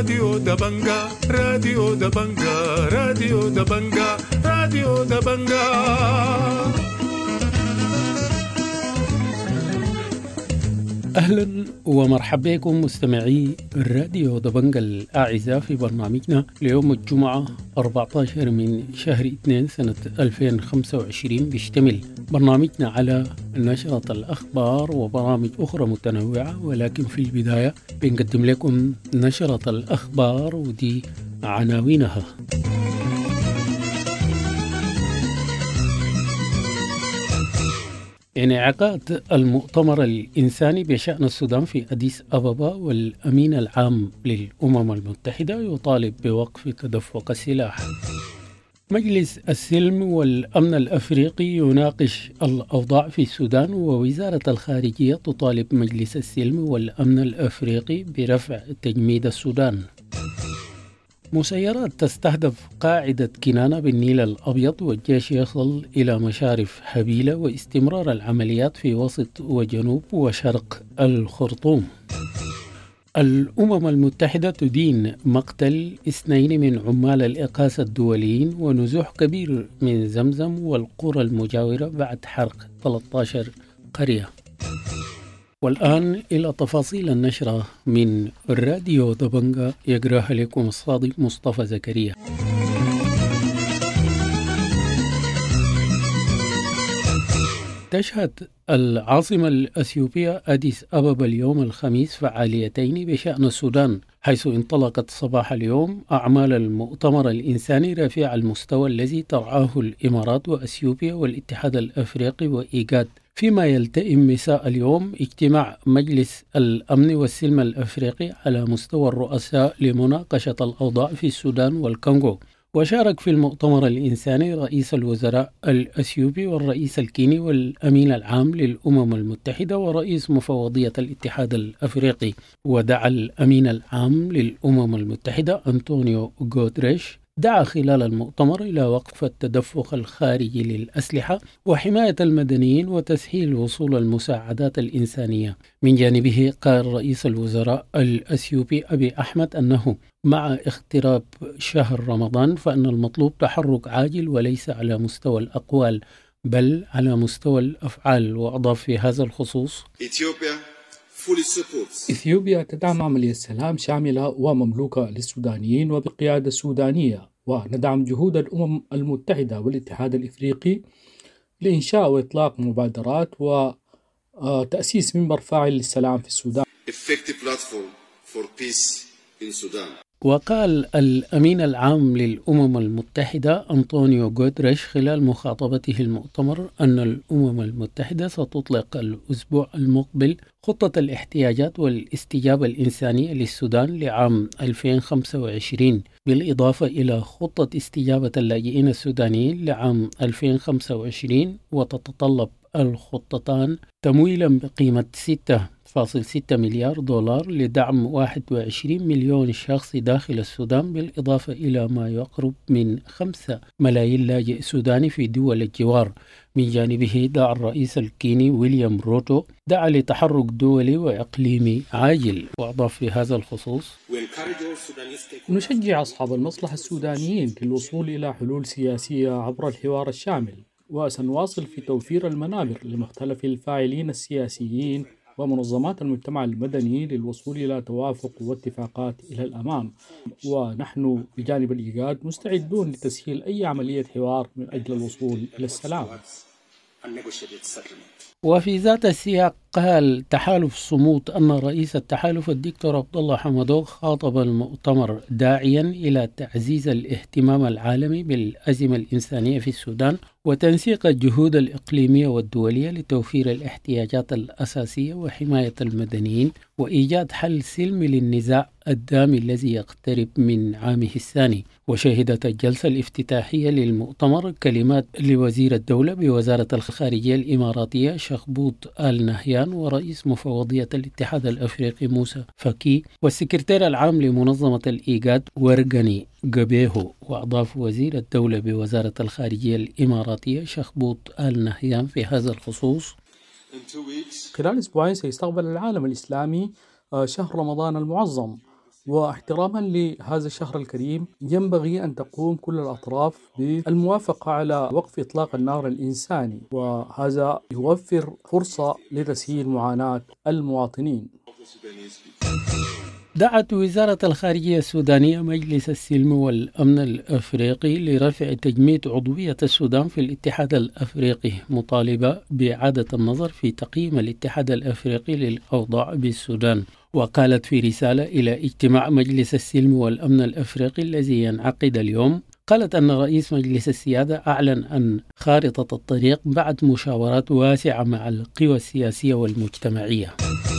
راديو دبنجا راديو دبنجا راديو دبنجا راديو دبنجا. أهلا ومرحبا بكم مستمعي الراديو دبنجا الأعزاء في برنامجنا ليوم الجمعة 14 من شهر 2 سنة 2025. بيشتمل برنامجنا على نشرة الأخبار وبرامج أخرى متنوعة، ولكن في البداية بنقدم لكم نشرة الأخبار ودي عناوينها. انعقاد المؤتمر الإنساني بشأن السودان في أديس أبابا، والأمين العام للأمم المتحدة يطالب بوقف تدفق السلاح. مجلس السلم والأمن الأفريقي يناقش الأوضاع في السودان، ووزارة الخارجية تطالب مجلس السلم والأمن الأفريقي برفع تجميد السودان. مسيرات تستهدف قاعدة كنانة بالنيل الأبيض، والجيش يصل إلى مشارف هبيلة، واستمرار العمليات في وسط وجنوب وشرق الخرطوم. الأمم المتحدة تدين مقتل 2 من عمال الإقاصة الدوليين، ونزوح كبير من زمزم والقرى المجاورة بعد حرق 13 قرية. والآن إلى تفاصيل النشرة من الراديو دبنجا، يقرأها لكم الصادق مصطفى زكريا. تشهد العاصمة الأثيوبية أديس أبابا اليوم الخميس فعاليتين بشأن السودان، حيث انطلقت صباح اليوم أعمال المؤتمر الإنساني رفيع المستوى الذي ترعاه الإمارات وأثيوبيا والاتحاد الأفريقي وإيجاد، فيما يلتئم مساء اليوم اجتماع مجلس الأمن والسلم الأفريقي على مستوى الرؤساء لمناقشة الأوضاع في السودان والكونغو. وشارك في المؤتمر الإنساني رئيس الوزراء الأثيوبي والرئيس الكيني والأمين العام للأمم المتحدة ورئيس مفوضية الاتحاد الأفريقي. ودعا الأمين العام للأمم المتحدة أنطونيو غوتريش دعا خلال المؤتمر إلى وقف التدفق الخارجي للأسلحة وحماية المدنيين وتسهيل وصول المساعدات الإنسانية. من جانبه قال رئيس الوزراء الأثيوبي أبي أحمد أنه مع اقتراب شهر رمضان فإن المطلوب تحرك عاجل وليس على مستوى الأقوال بل على مستوى الأفعال. وأضاف في هذا الخصوص: إثيوبيا تدعم عملية سلام شاملة ومملوكة للسودانيين وبقيادة سودانية، وندعم جهود الأمم المتحدة والاتحاد الإفريقي لإنشاء وإطلاق مبادرات وتأسيس منبر فاعل للسلام في السودان. وقال الأمين العام للأمم المتحدة أنطونيو غوتريش خلال مخاطبته المؤتمر أن الأمم المتحدة ستطلق الأسبوع المقبل خطة الاحتياجات والاستجابة الإنسانية للسودان لعام 2025، بالإضافة إلى خطة استجابة اللاجئين السودانيين لعام 2025. وتتطلب الخطتان تمويلا بقيمة 6.6 مليار دولار لدعم 21 مليون شخص داخل السودان، بالإضافة إلى ما يقرب من 5 ملايين لاجئ سوداني في دول الجوار. من جانبه دعا الرئيس الكيني ويليام روتو دعا لتحرك دولي وإقليمي عاجل. وأضاف في هذا الخصوص: نشجع أصحاب المصلحة السودانيين للوصول إلى حلول سياسية عبر الحوار الشامل، وسنواصل في توفير المنابر لمختلف الفاعلين السياسيين ومنظمات المجتمع المدني للوصول إلى توافق واتفاقات إلى الأمام. ونحن بجانب الإيجاد مستعدون لتسهيل أي عملية حوار من أجل الوصول إلى السلام. وفي ذات السياق قال تحالف صمود أن رئيس التحالف الدكتور عبد الله حمدوك خاطب المؤتمر داعيا إلى تعزيز الاهتمام العالمي بالأزمة الإنسانية في السودان وتنسيق الجهود الإقليمية والدولية لتوفير الاحتياجات الأساسية وحماية المدنيين وإيجاد حل سلمي للنزاع الدامي الذي يقترب من عامه الثاني. وشهدت الجلسة الافتتاحية للمؤتمر كلمات لوزير الدولة بوزارة الخارجية الإماراتية شخبوط آل نهيان ورئيس مفوضية الاتحاد الأفريقي موسى فكي والسكرتير العام لمنظمة الإيجاد ورغني قبيهو. وأضاف وزير الدولة بوزارة الخارجية الإماراتية شخبوط آل نهيان في هذا الخصوص: خلال أسبوعين سيستقبل العالم الإسلامي شهر رمضان المعظم، واحتراما لهذا الشهر الكريم ينبغي أن تقوم كل الأطراف بالموافقة على وقف إطلاق النار الإنساني، وهذا يوفر فرصة لتسهيل معاناة المواطنين. دعت وزارة الخارجية السودانية مجلس السلم والأمن الأفريقي لرفع تجميد عضوية السودان في الاتحاد الأفريقي، مطالبة بإعادة النظر في تقييم الاتحاد الأفريقي للأوضاع بالسودان. وقالت في رسالة إلى اجتماع مجلس السلم والأمن الأفريقي الذي ينعقد اليوم، قالت أن رئيس مجلس السيادة أعلن أن خارطة الطريق بعد مشاورات واسعة مع القوى السياسية والمجتمعية.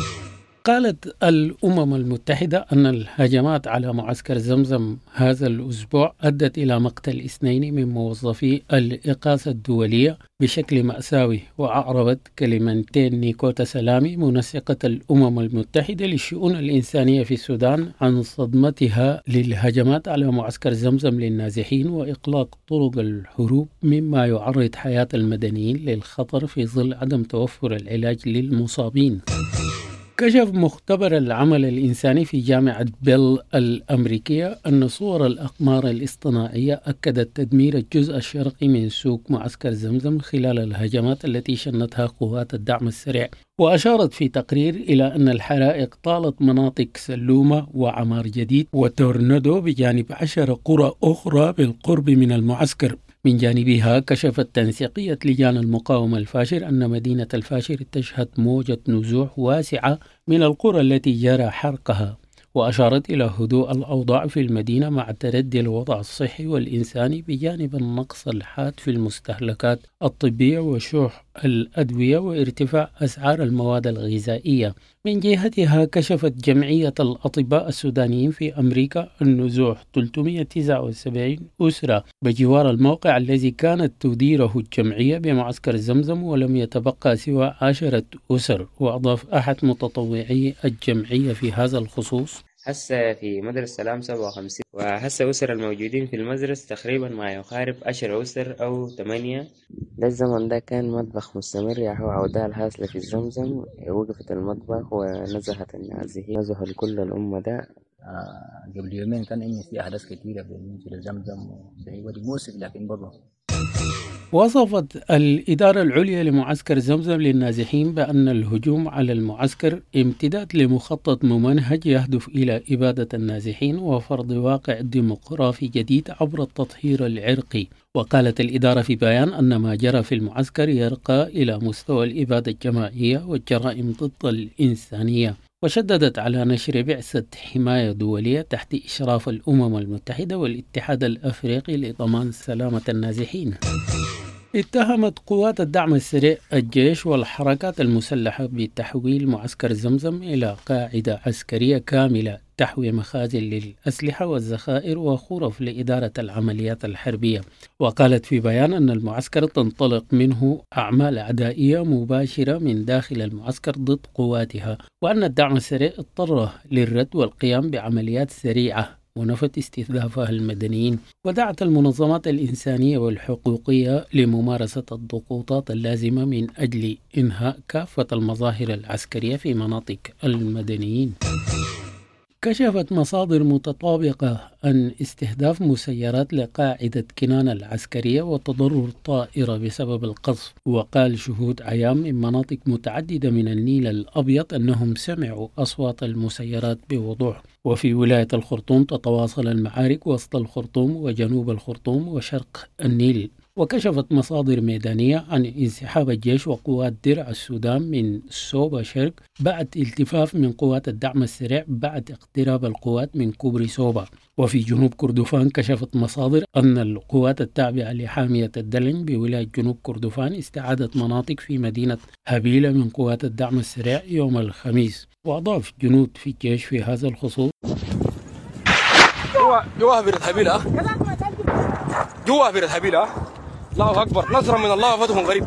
قالت الأمم المتحدة أن الهجمات على معسكر زمزم هذا الأسبوع أدت إلى مقتل 2 من موظفي الإغاثة الدولية بشكل مأساوي. وأعربت كلمتين نيكوتا سلامي منسقة الأمم المتحدة للشؤون الإنسانية في السودان عن صدمتها للهجمات على معسكر زمزم للنازحين وإغلاق طرق الهروب، مما يعرض حياة المدنيين للخطر في ظل عدم توفر العلاج للمصابين. كشف مختبر العمل الإنساني في جامعة بيل الأمريكية أن صور الأقمار الاصطناعية أكدت تدمير الجزء الشرقي من سوق معسكر زمزم خلال الهجمات التي شنتها قوات الدعم السريع. وأشارت في تقرير إلى أن الحرائق طالت مناطق سلومة وعمار جديد وتورندو بجانب 10 قرى أخرى بالقرب من المعسكر. من جانبها كشفت تنسيقية لجان المقاومة الفاشر أن مدينة الفاشر تشهد موجة نزوح واسعة من القرى التي جرى حرقها. وأشارت إلى هدوء الأوضاع في المدينة مع تردي الوضع الصحي والإنساني بجانب النقص الحاد في المستهلكات الطبية وشح الأدوية وارتفاع أسعار المواد الغذائية. من جهتها كشفت جمعية الأطباء السودانيين في أمريكا أن نزوح 379 أسرة بجوار الموقع الذي كانت تديره الجمعية بمعسكر زمزم، ولم يتبقى سوى 10 أسر. وأضاف أحد متطوعي الجمعية في هذا الخصوص: هسه في مدرسة سلام 57، وهسه أسر الموجودين في المدرسة تقريبا ما يقارب 10 أسر أو 8. ده الزمن ده كان مطبخ مستمر، يعني هو عودال هاسلة في الزمزم. وقفت المطبخ ونزهت النازحين، نزهوا كل الأمة ده. قبل يومين كان إنه في أحداث كثيرة بالنسبة للزمزم وزي مؤسف، لكن برضه وصفت الإدارة العليا لمعسكر زمزم للنازحين بأن الهجوم على المعسكر امتداد لمخطط ممنهج يهدف إلى إبادة النازحين وفرض واقع ديمقراطي جديد عبر التطهير العرقي. وقالت الإدارة في بيان أن ما جرى في المعسكر يرقى إلى مستوى الإبادة الجماعية والجرائم ضد الإنسانية. وشددت على نشر بعثة حماية دولية تحت إشراف الأمم المتحدة والاتحاد الأفريقي لضمان سلامة النازحين. اتهمت قوات الدعم السريع الجيش والحركات المسلحة بتحويل معسكر زمزم إلى قاعدة عسكرية كاملة تحوي مخازن للأسلحة والذخائر وخرف لإدارة العمليات الحربية. وقالت في بيان أن المعسكر تنطلق منه أعمال عدائية مباشرة من داخل المعسكر ضد قواتها، وأن الدعم السريع اضطر للرد والقيام بعمليات سريعة ونفت استهدافها المدنيين. ودعت المنظمات الإنسانية والحقوقية لممارسة الضغوطات اللازمة من أجل إنهاء كافة المظاهر العسكرية في مناطق المدنيين. كشفت مصادر متطابقة أن استهداف مسيرات لقاعدة كنان العسكرية وتضرر طائرة بسبب القصف. وقال شهود عيان من مناطق متعددة من النيل الأبيض أنهم سمعوا أصوات المسيرات بوضوح. وفي ولاية الخرطوم تتواصل المعارك وسط الخرطوم وجنوب الخرطوم وشرق النيل. وكشفت مصادر ميدانية عن انسحاب الجيش وقوات درع السودان من سوبا شرق بعد التفاف من قوات الدعم السريع بعد اقتراب القوات من كوبري سوبا. وفي جنوب كردفان كشفت مصادر أن القوات التابعة لحامية الدلن بولاية جنوب كردفان استعادت مناطق في مدينة هبيلة من قوات الدعم السريع يوم الخميس. وأضاف جنود في الجيش في هذا الخصوص: جوا هبيرة هبيلة، جوا هبيرة هبيلة. الله أكبر، نصرا من الله وفتح غريب.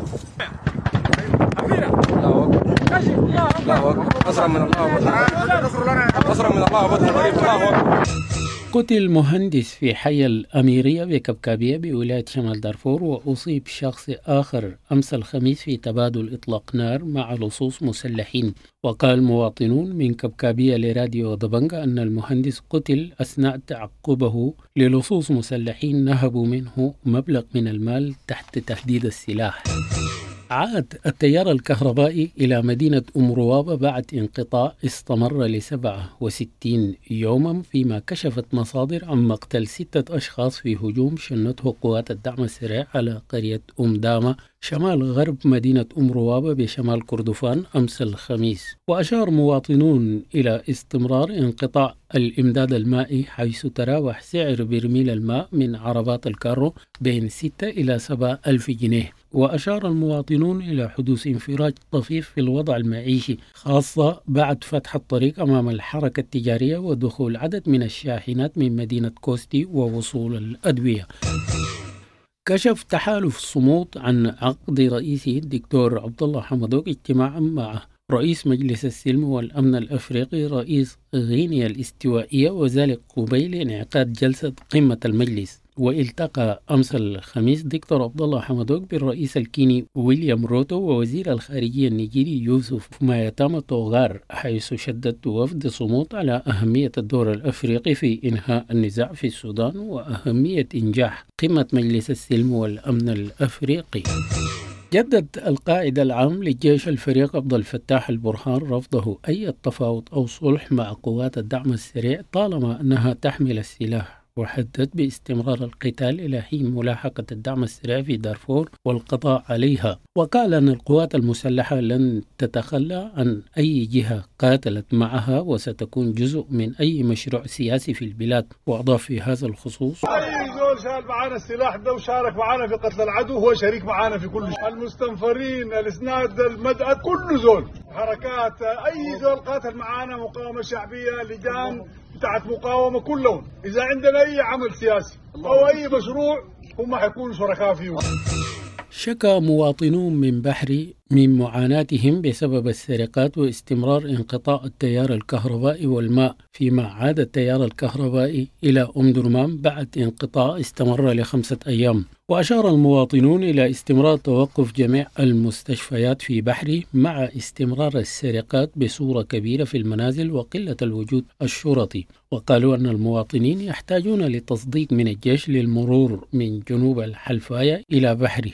الله أكبر، الله أكبر، نصرا من الله وفتح غريب. الله أكبر. قتل مهندس في حي الأميرية بكبكابية بولاية شمال دارفور، وأصيب شخص آخر أمس الخميس في تبادل إطلاق نار مع لصوص مسلحين. وقال مواطنون من كبكابية لراديو دبنجة أن المهندس قتل أثناء تعقبه للصوص مسلحين نهبوا منه مبلغ من المال تحت تهديد السلاح. عاد التيار الكهربائي إلى مدينة أم روابة بعد انقطاع استمر ل67 يوما، فيما كشفت مصادر عن مقتل 6 أشخاص في هجوم شنته قوات الدعم السريع على قرية أم دامة شمال غرب مدينة أم روابة بشمال كردفان أمس الخميس. وأشار مواطنون إلى استمرار انقطاع الإمداد المائي، حيث تراوح سعر برميل الماء من عربات الكارو بين 6 إلى 7 ألف جنيه. وأشار المواطنون إلى حدوث انفراج طفيف في الوضع المعيشي، خاصة بعد فتح الطريق أمام الحركة التجارية ودخول عدد من الشاحنات من مدينة كوستي ووصول الأدوية. كشف تحالف صمود عن عقد رئيسه الدكتور عبد الله حمدوك اجتماعا مع رئيس مجلس السلم والأمن الأفريقي رئيس غينيا الاستوائية، وذلك قبيل انعقاد جلسة قمة المجلس. والتقى أمس الخميس دكتور عبد الله حمدوك بالرئيس الكيني ويليام روتو ووزير الخارجية النيجيري يوسف مايتاما توغار، حيث شدد وفد صمود على أهمية الدور الأفريقي في إنهاء النزاع في السودان وأهمية إنجاح قمة مجلس السلم والأمن الأفريقي. جدد القائد العام للجيش الفريق عبد الفتاح البرهان رفضه أي تفاوض أو صلح مع قوات الدعم السريع طالما أنها تحمل السلاح، وحدد باستمرار القتال إلى حين ملاحقة الدعم السريع في دارفور والقضاء عليها. وقال أن القوات المسلحة لن تتخلى عن أي جهة قاتلت معها وستكون جزء من أي مشروع سياسي في البلاد. وأضاف في هذا الخصوص: أي زول شال معانا السلاح ده وشارك معانا في قتل العدو هو شريك معانا في كل شيء. المستنفرين، الإسناد، المدأة، كل زول حركات، أي زول قاتل معانا، مقاومة شعبية، لجان بتاعت مقاومة، كلهم إذا عندنا أي عمل سياسي أو أي مشروع هم حيكونوا شركاء فيه. شكى مواطنون من بحري من معاناتهم بسبب السرقات واستمرار انقطاع التيار الكهربائي والماء، فيما عاد التيار الكهربائي إلى أم درمان بعد انقطاع استمر ل5 أيام. وأشار المواطنون إلى استمرار توقف جميع المستشفيات في بحري مع استمرار السرقات بصورة كبيرة في المنازل وقلة الوجود الشرطي. وقالوا أن المواطنين يحتاجون لتصديق من الجيش للمرور من جنوب الحلفاية إلى بحري.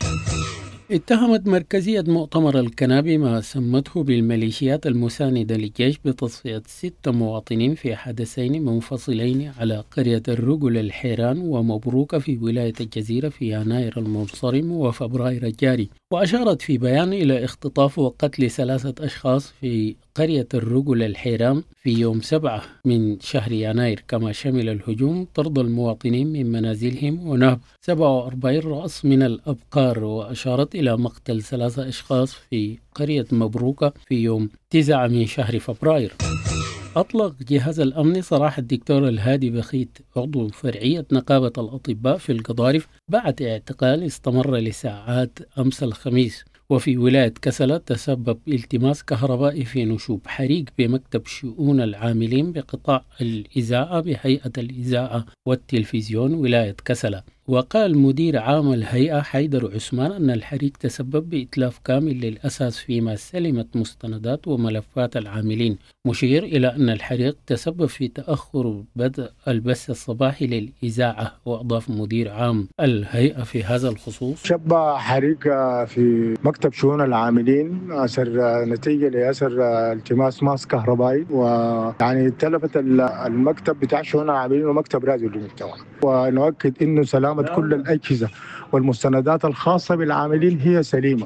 اتهمت مركزية مؤتمر الكنابي ما سمته بالميليشيات المساندة للجيش بتصفية 6 مواطنين في حدثين منفصلين على قرية الرجل الحيران ومبروكة في ولاية الجزيرة في يناير المنصرم وفبراير الجاري. وأشارت في بيان إلى اختطاف وقتل 3 أشخاص في قرية الرجل الحيران في يوم 7 من شهر يناير، كما شمل الهجوم طرد المواطنين من منازلهم ونهب 47 رأس من الأبقار. وأشارت إلى مقتل 3 أشخاص في قرية مبروكة في يوم 9 من شهر فبراير. أطلق جهاز الأمن سراح الدكتور الهادي بخيت عضو فرعية نقابة الأطباء في القضارف بعد اعتقال استمر لساعات أمس الخميس. وفي ولاية كسلة تسبب التماس كهربائي في نشوب حريق بمكتب شؤون العاملين بقطاع الإذاعة بهيئة الإذاعة والتلفزيون ولاية كسلة. وقال مدير عام الهيئة حيدر عثمان أن الحريق تسبب بإتلاف كامل للأساس فيما سلمت مستندات وملفات العاملين، مشير إلى أن الحريق تسبب في تأخر بدء البث الصباحي للإذاعة. وأضاف مدير عام الهيئة في هذا الخصوص: شبه حريق في مكتب شؤون العاملين أثر نتيجة لأثر التماس ماس كهربائي، ويعني تلفت المكتب بتاع شؤون العاملين ومكتب راديو المجتمع. ونؤكد إنه سلامة كل الأجهزة والمستندات الخاصة بالعاملين هي سليمة.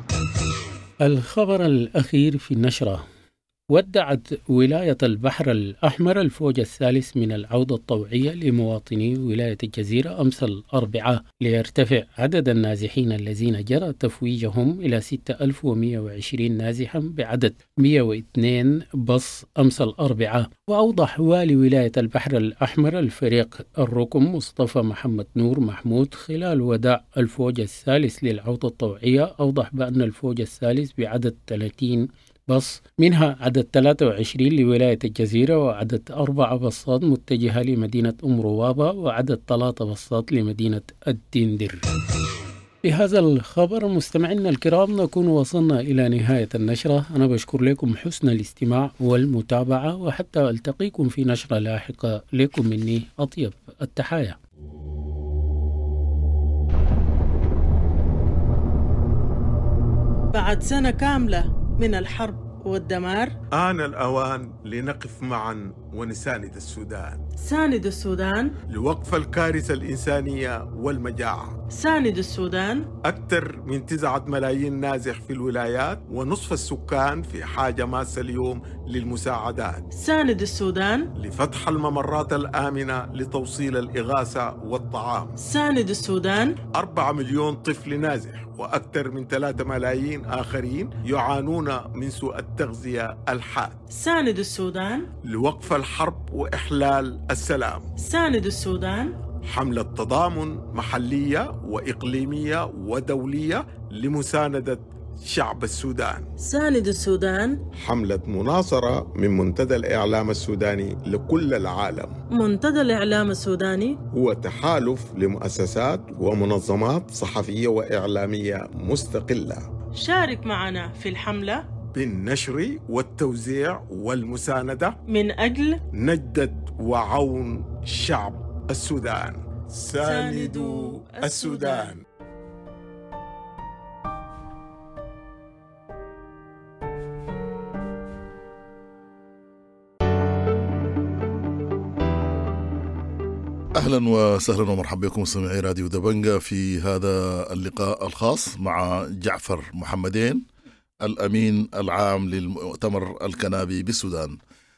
الخبر الأخير في النشرة: ودعت ولاية البحر الأحمر الفوج الثالث من العودة الطوعية لمواطني ولاية الجزيرة أمس الأربعاء ليرتفع عدد النازحين الذين جرى تفويجهم إلى 6120 نازحا بعدد 102 باص أمس الأربعاء. وأوضح والي ولاية البحر الأحمر الفريق الركن مصطفى محمد نور محمود خلال وداع الفوج الثالث للعودة الطوعية، أوضح بأن الفوج الثالث بعدد 30 بص، منها عدد 23 لولاية الجزيرة، وعدد 4 بصات متجهة لمدينة أم روابة، وعدد 3 بصات لمدينة الدندر. بهذا الخبر مستمعينا الكرام نكون وصلنا إلى نهاية النشرة. أنا بشكر لكم حسن الاستماع والمتابعة، وحتى ألتقيكم في نشرة لاحقة. لكم مني أطيب التحايا. بعد سنة كاملة من الحرب والدمار، آن الأوان لنقف معا ونساند السودان. ساند السودان لوقف الكارثة الإنسانية والمجاعة. ساند السودان. أكثر من 9 ملايين نازح في الولايات، ونصف السكان في حاجة ماسة اليوم للمساعدات. ساند السودان. لفتح الممرات الآمنة لتوصيل الإغاثة والطعام. ساند السودان. 4 مليون طفل نازح، وأكثر من 3 ملايين آخرين يعانون من سوء التغذية الحاد. ساند السودان. لوقف الحرب وإحلال السلام. ساند السودان. حملة تضامن محلية وإقليمية ودولية لمساندة شعب السودان. ساند السودان. حملة مناصرة من منتدى الإعلام السوداني لكل العالم. منتدى الإعلام السوداني هو تحالف لمؤسسات ومنظمات صحفية وإعلامية مستقلة. شارك معنا في الحملة بالنشر والتوزيع والمساندة من أجل نجدة وعون شعب السودان. ساندوا السودان. أهلا وسهلا ومرحبا بكم مستمعي راديو دبنجة في هذا اللقاء الخاص مع جعفر محمدين، الأمين العام للمؤتمر الكنابي بالسودان.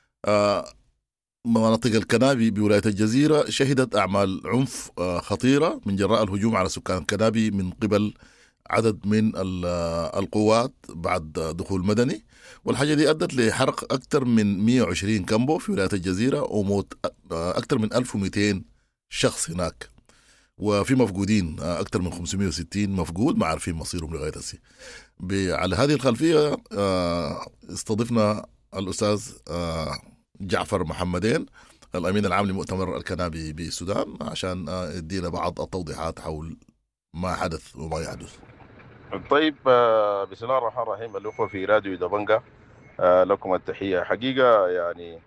مناطق الكنابي بولاية الجزيرة شهدت أعمال عنف خطيرة من جراء الهجوم على سكان الكنابي من قبل عدد من القوات بعد دخول مدني، والحاجة دي أدت لحرق أكثر من 120 كامبو في ولاية الجزيرة وموت أكثر من 1200 شخص هناك، وفي مفقودين أكثر من 560 مفقود ما عارفين مصيرهم لغاية هسه. على هذه الخلفية استضفنا الأستاذ جعفر محمدين، الأمين العام لمؤتمر الكنابي بالسودان، عشان يدينا بعض التوضيحات حول ما حدث وما يحدث. طيب، بسم الله الرحمن الرحيم. الأخوة في راديو دبنجة، لكم التحية. حقيقة يعني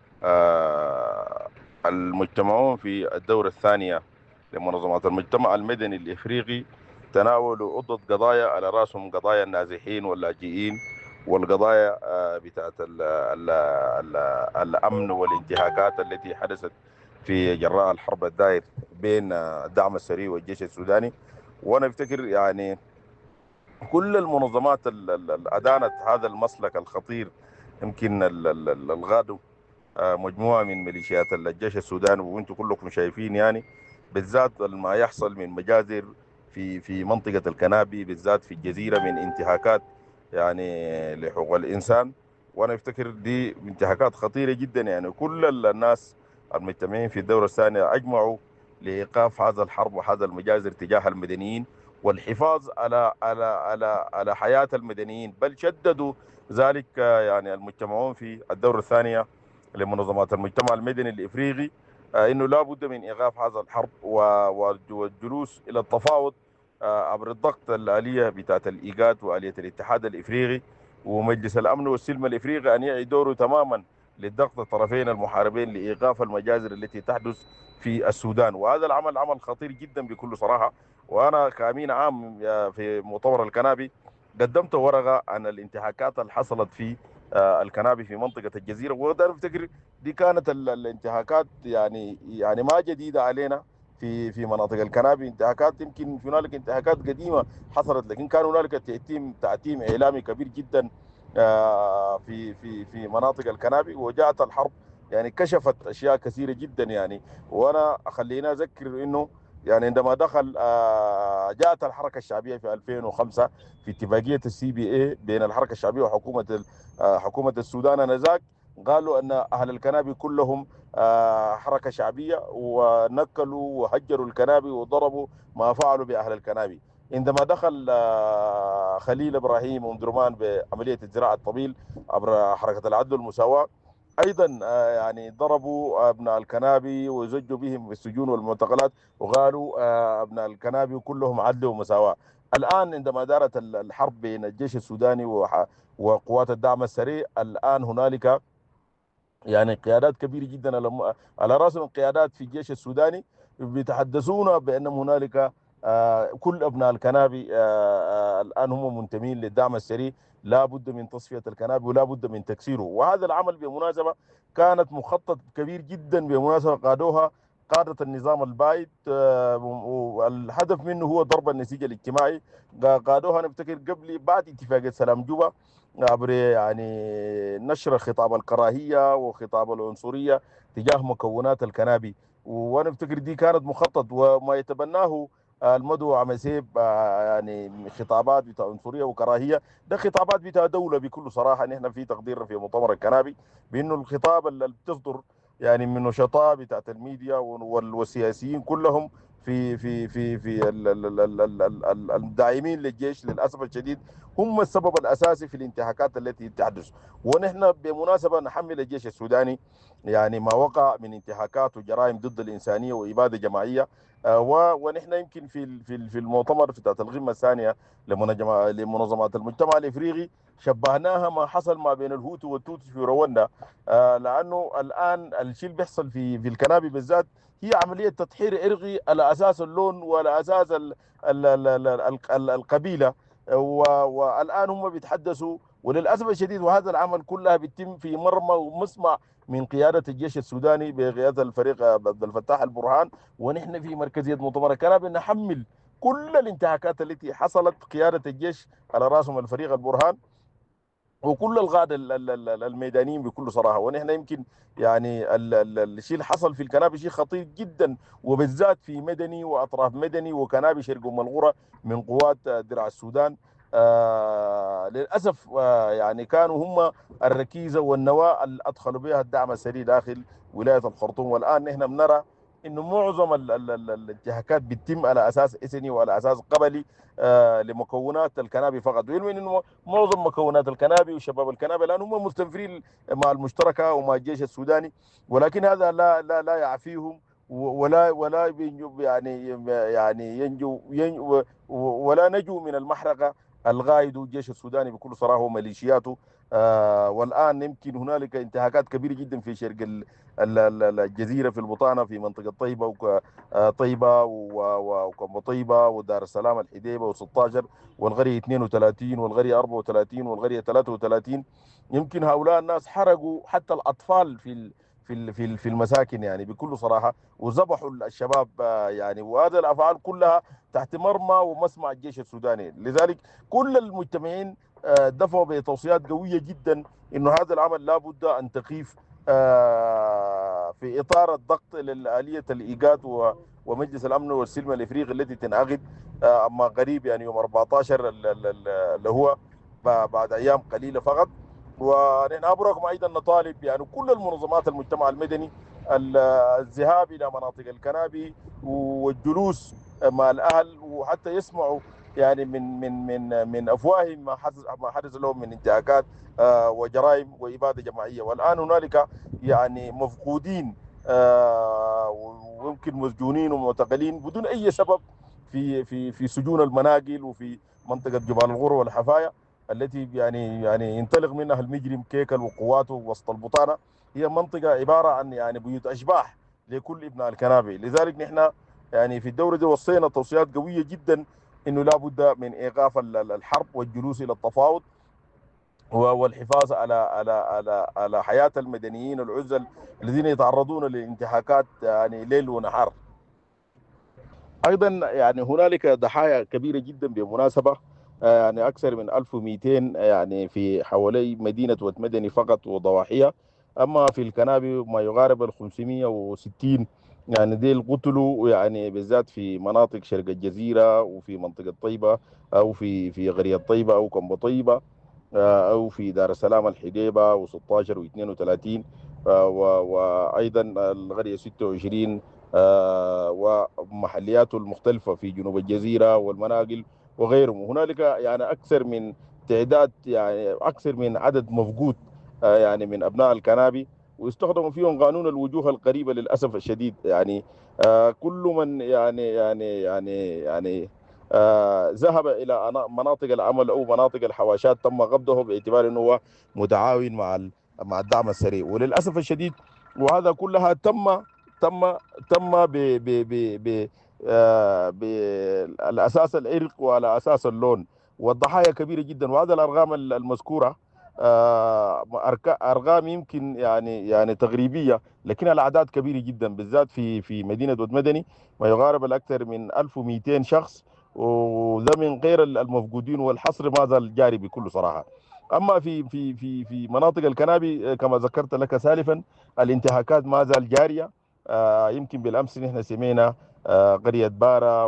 المجتمعون في الدورة الثانية لمنظمات المجتمع المدني الإفريقي تناولوا عدة قضايا، على رأسهم قضايا النازحين واللاجئين، والقضايا بتاعت الأمن والانتهاكات التي حدثت في جراء الحرب الدائر بين الدعم السريع والجيش السوداني. وأنا أفتكر يعني كل المنظمات أدانت هذا المسلك الخطير. يمكن الغادو مجموعة من ميليشيات الجيش السوداني، وانتم كلكم شايفين يعني بالذات ما يحصل من مجازر في منطقة الكنابي بالذات في الجزيرة من انتهاكات يعني لحقوق الإنسان. وأنا أفتكر دي انتهاكات خطيرة جدا. يعني كل الناس المجتمعين في الدورة الثانية أجمعوا لإيقاف هذا الحرب وهذا المجازر تجاه المدنيين والحفاظ على حياة المدنيين، بل شددوا ذلك يعني المجتمعون في الدورة الثانية لمنظمات المجتمع المدني الإفريقي إنه لا بد من إيقاف هذا الحرب والجلوس إلى التفاوض عبر الضغط الآلية بتاعت الإيجاد وآلية الاتحاد الإفريقي ومجلس الأمن والسلم الإفريقي أن يعي دوره تماما للضغط الطرفين المحاربين لإيقاف المجازر التي تحدث في السودان. وهذا العمل عمل خطير جدا بكل صراحة. وأنا كأمين عام في مؤتمر الكنابي قدمت ورقة عن الانتهاكات اللي حصلت في الكنابي في منطقة الجزيرة، وأنا أفتكر دي كانت الانتهاكات يعني ما جديدة علينا في مناطق الكنابي. انتهاكات يمكن هنالك انتهاكات قديمة حصلت، لكن كان هنالك تعتيم إعلامي كبير جدا في مناطق الكنابي، وجاءت الحرب يعني كشفت أشياء كثيرة جدا يعني. وأنا خلينا أذكر إنه يعني عندما دخل جاءت الحركة الشعبية في 2005 في اتفاقية CBA بين الحركة الشعبية وحكومة السودان آنذاك، قالوا أن أهل الكنابي كلهم حركة شعبية، ونكلوا وهجروا الكنابي وضربوا ما فعلوا بأهل الكنابي. عندما دخل خليل إبراهيم ومدرمان بعملية الزراعة الطويل عبر حركة العدل والمساواة، أيضا يعني ضربوا أبناء الكنابي وزجوا بهم في السجون والمعتقلات، وقالوا أبناء الكنابي كلهم عدل ومساواة. الآن عندما دارت الحرب بين الجيش السوداني وقوات الدعم السريع، الآن هنالك يعني قيادات كبيرة جدا على رأسهم القيادات في الجيش السوداني بيتحدثون بأن هنالك كل أبناء الكنابي الآن هم منتمين للدعم السريع، لا بد من تصفية الكنابي ولا بد من تكسيره. وهذا العمل بمناسبة كانت مخطط كبير جدا بمناسبة قادوها قادة النظام البائد، والهدف منه هو ضرب النسيج الاجتماعي. قادوها نفتكر بعد اتفاقية سلام جوبا عبر يعني نشر خطاب الكراهية وخطاب العنصرية تجاه مكونات الكنابي، وانا افتكر دي كانت مخطط. وما يتبناه المدعو عمسيب يعني خطابات بتاع عنصريه وكراهيه، ده خطابات بتاع دوله بكل صراحه. نحن في تقديرنا في مؤتمر الكنابي بانه الخطاب اللي بتصدر يعني من نشطاء بتاعت الميديا والسياسيين كلهم في الداعمين للجيش للاسف الشديد هم السبب الاساسي في الانتهاكات التي تحدث. ونحن بمناسبه نحمل الجيش السوداني يعني ما وقع من انتهاكات وجرائم ضد الانسانيه واباده جماعيه. ونحن يمكن في المؤتمر في بتاعت القمه الثانيه لمنظمات المجتمع الافريقي شبهناها ما حصل ما بين الهوتو والتوتسي في رواندا، لانه الان الشيء اللي بيحصل في الكنابي بالذات هي عمليه تطهير ارغي على اساس اللون وعلى اساس القبيله. والان هم بيتحدثوا وللاسف الشديد، وهذا العمل كلها بيتم في مرمى ومسمع من قياده الجيش السوداني بقياده الفريق عبد الفتاح البرهان. ونحن في مركزيه مؤتمر الكنابي نحمل كل الانتهاكات التي حصلت قياده الجيش على راسهم الفريق البرهان وكل القاده الميدانيين بكل صراحه. ونحن يمكن يعني الشيء اللي حصل في الكنابي شيء خطير جدا، وبالذات في مدني واطراف مدني وكنابي شرق ام الغره من قوات درع السودان. للاسف يعني كانوا هم الركيزه والنواه اللي ادخلوا بها الدعم السريع داخل ولايه الخرطوم. والان نحن بنرى انه معظم الانتهاكات بتتم على اساس اثني وعلى اساس قبلي لمكونات الكنابي فقط، ويلمي انه معظم مكونات الكنابي وشباب الكنابي الان هم مستنفرين مع المشتركه ومع الجيش السوداني، ولكن هذا لا يعفيهم ولا يعني ينجو ولا نجو من المحرقه القائد الجيش السوداني بكل صراحه وميليشياته. والان يمكن هنالك انتهاكات كبيره جدا في شرق الجزيره في البطانه في منطقه طيبه وكم طيبه ودار السلام الحديبه و16 والغريه 32 والغريه 34 والغريه 33. يمكن هؤلاء الناس حرقوا حتى الاطفال في المساكن يعني بكل صراحه، وذبحوا الشباب يعني. وهذه الافعال كلها تحت مرمى ومسمع الجيش السوداني. لذلك كل المجتمعين دفعوا بتوصيات قويه جدا انه هذا العمل لابد ان تقيف في اطار الضغط لآلية الايجاد ومجلس الامن والسلم الافريقي التي تنعقد اما قريب يعني يوم 14 اللي هو بعد ايام قليله فقط. ونحن ابركم ايضا نطالب يعني كل المنظمات المجتمع المدني الذهاب الى مناطق الكنابي والجلوس مع الاهل وحتى يسمعوا يعني من افواههم ما حدث لهم من انتهاكات وجرائم واباده جماعيه. والان هنالك يعني مفقودين ويمكن مسجونين ومعتقلين بدون اي سبب في سجون المناقل وفي منطقه جبال الغور والحفايا التي يعني ينطلق منها المجرم كيكل وقواته وسط البطانه. هي منطقه عباره عن يعني بيوت اشباح لكل ابناء الكنابي. لذلك نحن يعني في الدوره دي وصينا توصيات قويه جدا انه لا بد من ايقاف الحرب والجلوس الى التفاوض والحفاظ على حياه المدنيين العزل الذين يتعرضون للانتهاكات يعني ليل ونهار. ايضا يعني هنالك ضحايا كبيره جدا بالمناسبه، يعني اكثر من 1200 يعني في حوالي مدينه وتمدني فقط وضواحيها. اما في الكنابي ما يقارب ال 560 يعني دي قتلوا يعني بالذات في مناطق شرق الجزيره وفي منطقه طيبه او في قريه طيبه او كمبو طيبه او في دار السلام الحديبه و16 و32 وايضا القريه 26 ومحلياته المختلفه في جنوب الجزيره والمناقل وغيرهم. وهنالك يعني أكثر من تعداد، يعني أكثر من عدد مفقود يعني من أبناء الكنابي، ويستخدم فيهم قانون الوجوه القريبة للأسف الشديد. يعني كل من يعني ذهب إلى مناطق العمل أو مناطق الحواشات تم قبضه باعتبار أنه هو متعاون مع الدعم السريع. وللأسف الشديد وهذا كلها تم بالأساس العرق وعلى أساس اللون، والضحايا كبيرة جدا. وهذا الأرقام المذكورة أرقام يمكن يعني تغريبية، لكن الأعداد كبيرة جدا، بالذات في مدينة ود مدني ما يقارب الأكثر من 1200 شخص، وده من غير المفقودين، والحصر ما زال جاري بكل صراحة. أما في مناطق الكنابي كما ذكرت لك سالفا الانتهاكات ما زال جارية. يمكن بالأمس نحن سمعنا قرية بارا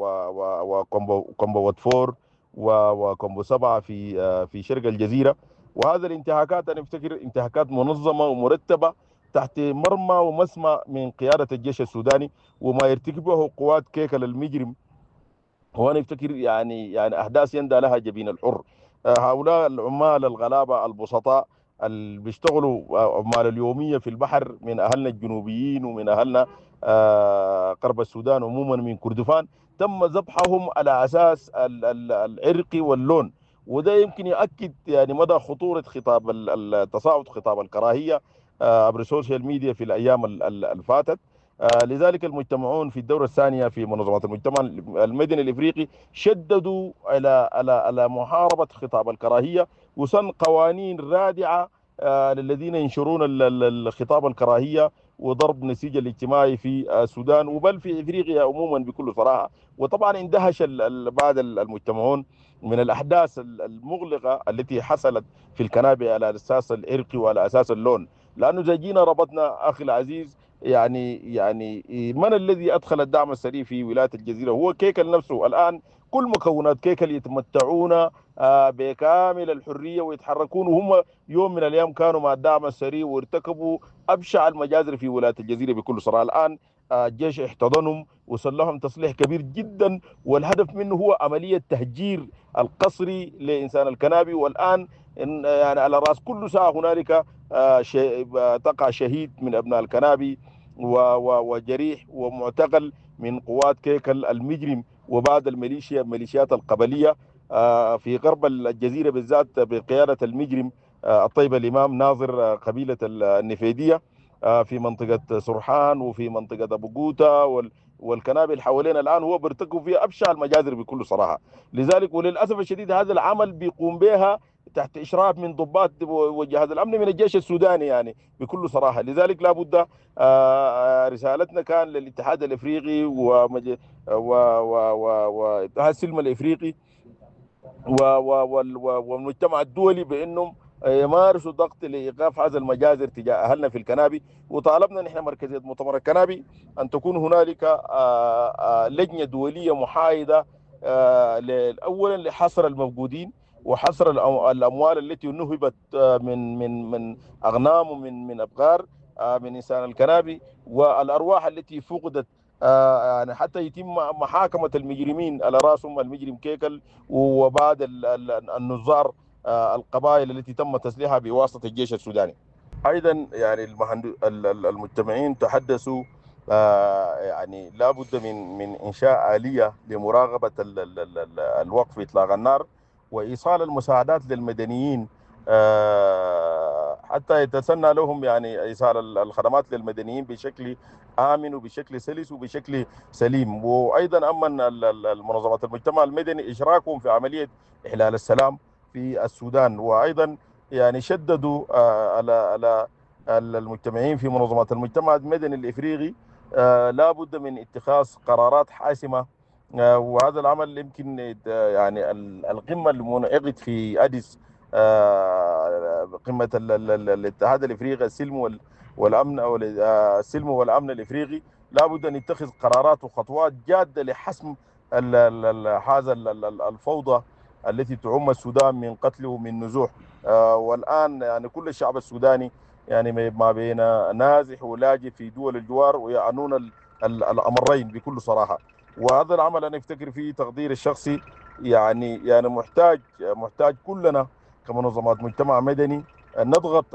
وكومبو واتفور وكومبو 7 في شرق الجزيرة. وهذا الانتهاكات أنا أفتكر انتهاكات منظمة ومرتبة تحت مرمى ومسمى من قيادة الجيش السوداني، وما يرتكبه قوات كيكل المجرم. وأنا أفتكر يعني أحداث يندى لها جبين الحر. هؤلاء العمال الغلابة البسطاء اللي بيشتغلوا عمال اليومية في البحر من أهلنا الجنوبيين ومن أهلنا غرب السودان عموما من كردفان، تم ذبحهم على أساس العرق واللون. وده يمكن يؤكد يعني مدى خطورة خطاب التصاعد، خطاب الكراهية عبر السوشيال ميديا في الأيام الفاتت. لذلك المجتمعون في الدورة الثانية في منظمة المجتمع المدني الإفريقي شددوا على محاربة خطاب الكراهية، وسن قوانين رادعة للذين ينشرون الخطاب الكراهية وضرب نسيج الاجتماعي في السودان وبل في إفريقيا عموما بكل صراحة. وطبعا اندهش بعض المجتمعون من الأحداث المغلقة التي حصلت في الكنابي على أساس العرقي وعلى أساس اللون، لأنه زي جينا ربطنا أخي العزيز يعني من الذي أدخل الدعم السريع في ولاية الجزيرة؟ هو كيكل نفسه. الآن كل مكونات كيكل يتمتعون بكامل الحرية ويتحركون، وهم يوم من الأيام كانوا مع الدعم السريع وارتكبوا أبشع المجازر في ولاية الجزيرة بكل صراحة. الآن الجيش احتضنهم وسلهم تصليح كبير جدا، والهدف منه هو عملية تهجير القسري لإنسان الكنابي. والآن يعني على رأس كل ساعة هنالك تقع شهيد من أبناء الكنابي وجريح ومعتقل من قوات كيكل المجرم وبعض الميليشيات القبلية في غرب الجزيرة بالذات بقيادة المجرم الطيب الإمام ناظر قبيلة النفيدية في منطقة سرحان وفي منطقة أبو قوتة والكنابي اللي حوالينا. الآن هو بيرتكب فيها أبشع المجازر بكل صراحة. لذلك وللأسف الشديد هذا العمل بيقوم بها تحت إشراف من ضباط وجهاز الأمن من الجيش السوداني يعني بكل صراحة. لذلك لابد رسالتنا كان للاتحاد الإفريقي واتحاد السلم الإفريقي والمجتمع الدولي بأنهم يمارسوا ضغط لإيقاف هذا المجازر تجاه أهلنا في الكنابي. وطالبنا نحن مركزية مؤتمر الكنابي أن تكون هنالك لجنة دولية محايدة أولا لحصر المفقودين وحصر الأموال التي نهبت من أغنام ومن أبقار من إنسان الكنابي، والأرواح التي فقدت يعني حتى يتم محاكمة المجرمين على رأسهم المجرم كيكل وبعض النظار القبائل التي تم تسليحها بواسطة الجيش السوداني. أيضا يعني المجتمعين تحدثوا يعني لابد من إنشاء آلية لمراقبة الوقف إطلاق النار وإيصال المساعدات للمدنيين حتى يتسنى لهم يعني إيصال الخدمات للمدنيين بشكل آمن وبشكل سلس وبشكل سليم. وأيضا أمن المنظمات المجتمع المدني إشراكهم في عملية إحلال السلام في السودان. وأيضا يعني شددوا على المجتمعين في منظمات المجتمع المدني الإفريقي لا بد من اتخاذ قرارات حاسمة. وهذا العمل يمكن يعني القمة المنعقد في أديس قمة الاتحاد الإفريقي السلم والأمن أو السلم والأمن الإفريقي لا بد أن يتخذ قرارات وخطوات جادة لحسم هذا الفوضى التي تعم السودان من قتل ومن نزوح. والآن يعني كل الشعب السوداني يعني ما بين نازح ولاجئ في دول الجوار ويعنون الأمرين بكل صراحة. وهذا العمل أنا أفتكر فيه تقدير الشخصي يعني محتاج كلنا كمنظمات مجتمع مدني نضغط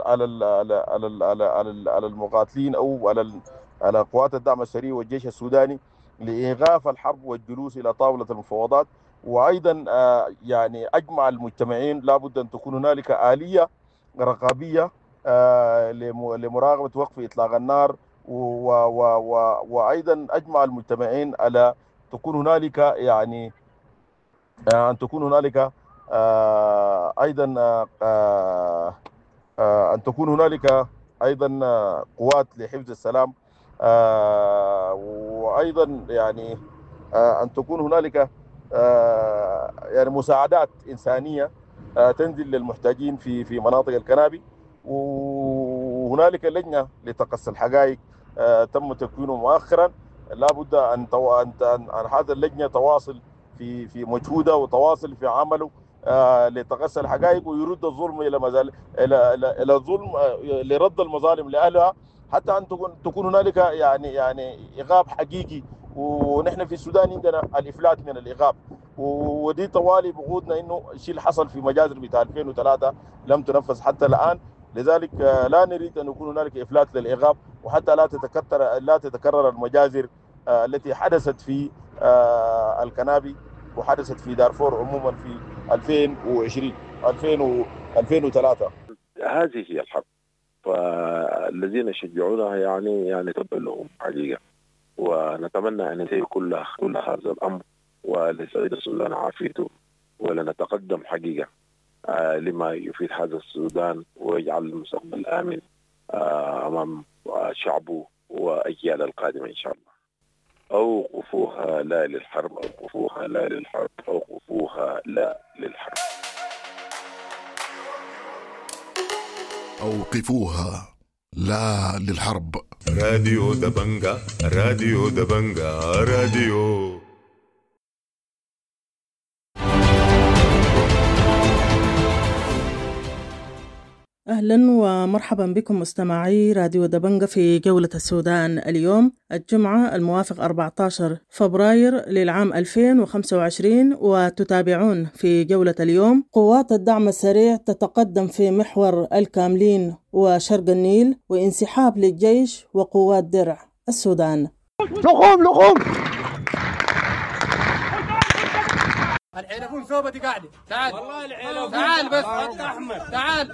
على المقاتلين أو على قوات الدعم السريع والجيش السوداني لإيقاف الحرب والجلوس إلى طاولة المفاوضات. وأيضا يعني أجمع المجتمعين لابد أن تكون هنالك آلية رقابية لمراقبة وقف إطلاق النار، وأيضا أجمع المجتمعين على تكون هنالك يعني أن تكون هنالك أيضا أن تكون هنالك أيضا قوات لحفظ السلام، وأيضا يعني أن تكون هنالك يعني مساعدات إنسانية تنزل للمحتاجين في مناطق الكنابي. وهنالك لجنة لتقصي الحقائق تم تكوينه مؤخرا، لابد أن هذا اللجنة تواصل في مجهودها وتواصل في عمله لتقصي الحقائق ويرد الظلم إلى الظلم لرد المظالم لأهلها، حتى أن تكون هنالك يعني إغاب حقيقي. ونحن في السودان عندنا الإفلات من الإغاب، ودي طوالي بغودنا إنه الشيء اللي حصل في مجازر بتاع 2003 لم تنفذ حتى الآن. لذلك لا نريد أن يكون هنالك إفلات للإغاب، وحتى لا تتكرر المجازر التي حدثت في الكنابي وحدثت في دارفور عموما في 2003. هذه هي الحرب، فالذين يشجعونها يعني تبقى لهم حقيقة، ونتمنى أن ينتهي كل هذا الأمر ولسعيد السودان عافيته، ولنتقدم حقيقة لما يفيد هذا السودان ويجعل المستقبل آمن أمام شعبه وأجيال القادمة إن شاء الله. أوقفوها لا للحرب، أوقفوها لا للحرب، أوقفوها لا للحرب. أوقفوها لا للحرب. راديو دبنجا، راديو دبنجا، راديو. أهلا ومرحبا بكم مستمعي راديو دبنجة في جولة السودان اليوم الجمعة الموافق 14 فبراير للعام 2025. وتتابعون في جولة اليوم: قوات الدعم السريع تتقدم في محور الكاملين وشرق النيل، وانسحاب للجيش وقوات درع السودان. لقوم العنفون ثوبتي قاعدة. تعال والله العنفون. تعال بس أحمد تعال.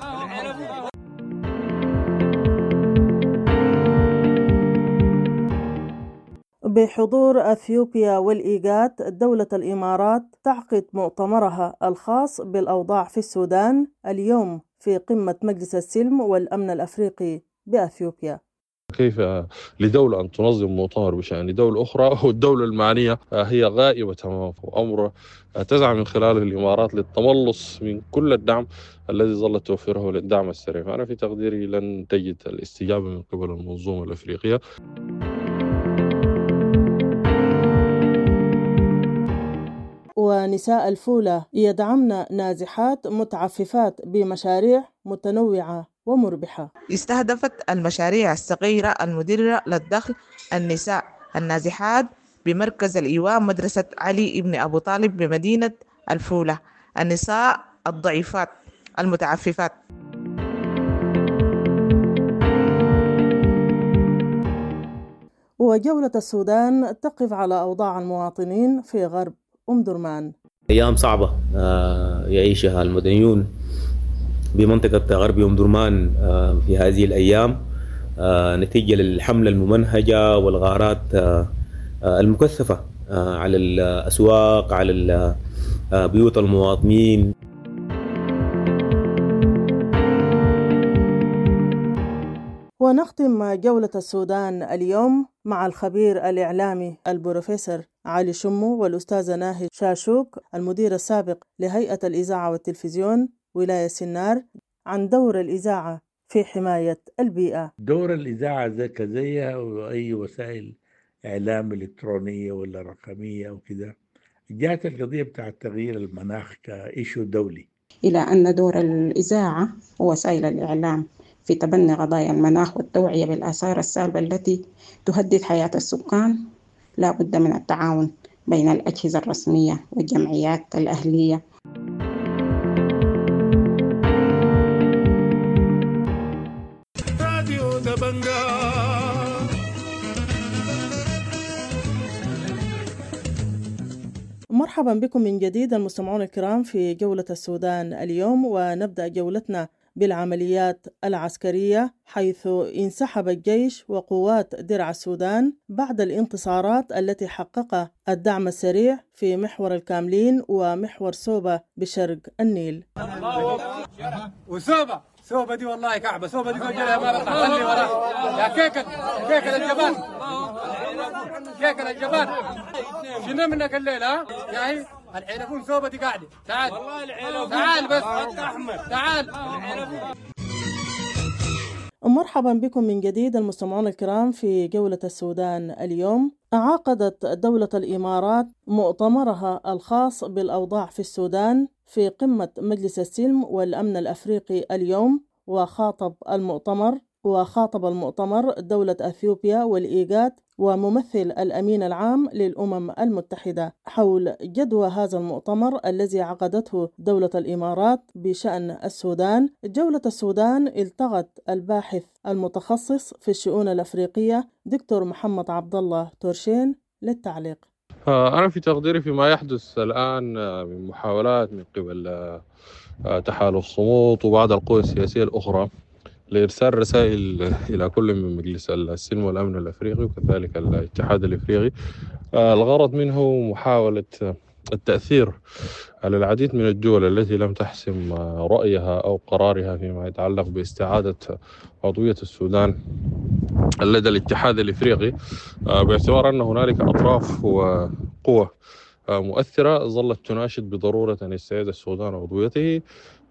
بحضور أثيوبيا والإيغاد، دولة الإمارات تعقد مؤتمرها الخاص بالأوضاع في السودان اليوم في قمة مجلس السلم والأمن الأفريقي بأثيوبيا. كيف لدولة أن تنظم مؤتمر بشأن دولة أخرى والدولة المعنية هي غائبة تماما، وأمر تسعى من خلاله الإمارات للتملص من كل الدعم الذي ظلت توفره للدعم السريع. فأنا في تقديري لن تجد الاستجابة من قبل المنظومة الأفريقية. ونساء الفولة يدعمن نازحات متعففات بمشاريع متنوعة ومربحة. استهدفت المشاريع الصغيرة المدرة للدخل النساء النازحات بمركز الإيواء مدرسة علي ابن أبو طالب بمدينة الفولة، النساء الضعيفات المتعففات. وجولة السودان تقف على أوضاع المواطنين في غرب أم درمان. أيام صعبة يعيشها المدنيون بمنطقة غرب أم درمان في هذه الأيام نتيجة للحملة الممنهجة والغارات المكثفة على الأسواق، على بيوت المواطنين. ونختم جولة السودان اليوم مع الخبير الإعلامي البروفيسور علي شمو والأستاذة ناهد شاشوك المدير السابق لهيئة الإذاعة والتلفزيون ولاية سنار عن دور الإذاعة في حماية البيئة. دور الإذاعة زيها وأي وسائل إعلام إلكترونية ولا رقمية أو كده، جاءت القضية بتاع تغيير المناخ كإيشو دولي، إلى أن دور الإذاعة ووسائل الإعلام في تبني قضايا المناخ والتوعية بالآثار السلبية التي تهدد حياة السكان لا بد من التعاون بين الأجهزة الرسمية والجمعيات الأهلية. مرحبا بكم من جديد المستمعون الكرام في جولة السودان اليوم، ونبدأ جولتنا بالعمليات العسكرية، حيث انسحب الجيش وقوات درع السودان بعد الانتصارات التي حققها الدعم السريع في محور الكاملين ومحور سوبا بشرق النيل. سوبا دي والله كعبة، سوبا دي قلنا ما بطلع خلي وراه يا كيكة الجبان، كيكة الجبان شنو منك الليلة يا هي العنفون سوبا دي قاعدة. تعال والله العنفون تعال بس أحمد تعال. مرحبا بكم من جديد المستمعون الكرام في جولة السودان اليوم. عقدت دولة الإمارات مؤتمرها الخاص بالأوضاع في السودان في قمة مجلس السلم والأمن الأفريقي اليوم، وخاطب المؤتمر دولة أثيوبيا والإيغاد وممثل الأمين العام للأمم المتحدة حول جدوى هذا المؤتمر الذي عقدته دولة الإمارات بشأن السودان. جولة السودان التقت الباحث المتخصص في الشؤون الأفريقية دكتور محمد عبد الله تورشين للتعليق. أنا في تقديري فيما يحدث الآن من محاولات من قبل تحالف صمود وبعض القوى السياسية الأخرى لإرسال رسائل إلى كل من مجلس السلم والأمن الأفريقي وكذلك الاتحاد الأفريقي، الغرض منه محاولة التأثير على العديد من الدول التي لم تحسم رأيها أو قرارها فيما يتعلق باستعادة عضوية السودان لدى الاتحاد الأفريقي، باعتبار أن هنالك أطراف وقوى مؤثرة ظلت تناشد بضرورة أن يستعيد السودان عضويته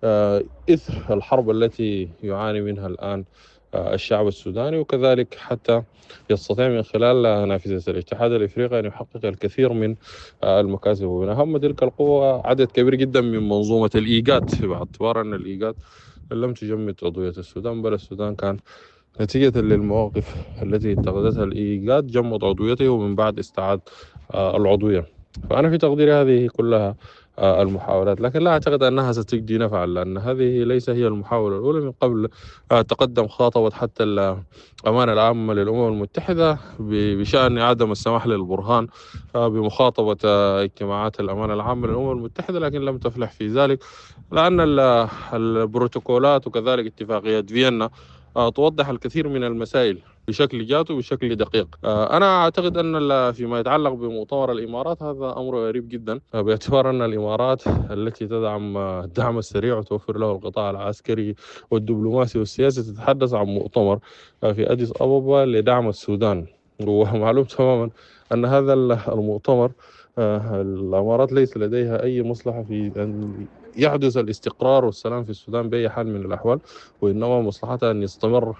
إثر الحرب التي يعاني منها الآن الشعب السوداني، وكذلك حتى يستطيع من خلال نافذة الاتحاد الأفريقي أن يحقق الكثير من المكاسب. ومن أهم تلك القوى عدد كبير جدا من منظومة الإيغاد، باعتبار أن الإيغاد لم تجمد عضوية السودان، بل السودان كان نتيجة للمواقف التي اتخذتها الإيغاد جمد عضويته ومن بعد استعاد العضوية. فأنا في تقديري هذه كلها المحاولات، لكن لا أعتقد أنها ستجدي نفعا، لأن هذه ليس هي المحاولة الأولى. من قبل تقدم خاطبت حتى الأمانة العامة للأمم المتحدة بشأن عدم السماح للبرهان بمخاطبة اجتماعات الأمانة العامة للأمم المتحدة، لكن لم تفلح في ذلك، لأن البروتوكولات وكذلك اتفاقيات فيينا توضح الكثير من المسائل بشكل جاد وبشكل دقيق. أنا أعتقد أن فيما يتعلق بمؤتمر الإمارات هذا أمر غريب جدا، باعتبار أن الإمارات التي تدعم الدعم السريع وتوفر له القطاع العسكري والدبلوماسي والسياسي تتحدث عن مؤتمر في أديس أبابا لدعم السودان، ومعلوم تماما أن هذا المؤتمر الإمارات ليس لديها أي مصلحة في أن يحدث الاستقرار والسلام في السودان بأي حال من الأحوال، وإنما مصلحتها أن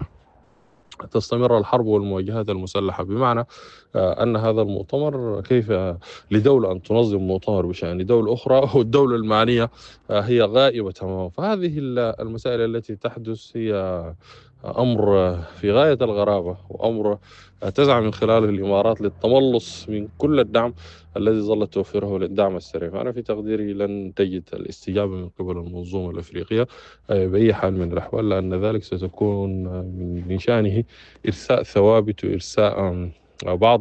تستمر الحرب والمواجهات المسلحة. بمعنى أن هذا المؤتمر كيف لدولة أن تنظم مؤتمر بشأن دولة أخرى والدولة المعنية هي غائبة تماما. فهذه المسائل التي تحدث هي أمر في غاية الغرابة، وأمر تسعى من خلاله الإمارات للتملص من كل الدعم الذي ظلت توفره للدعم السريع. فأنا في تقديري لن تجد الاستجابة من قبل المنظومة الأفريقية بأي حال من الأحوال، لأن ذلك ستكون من شأنه إرساء ثوابت وإرساء بعض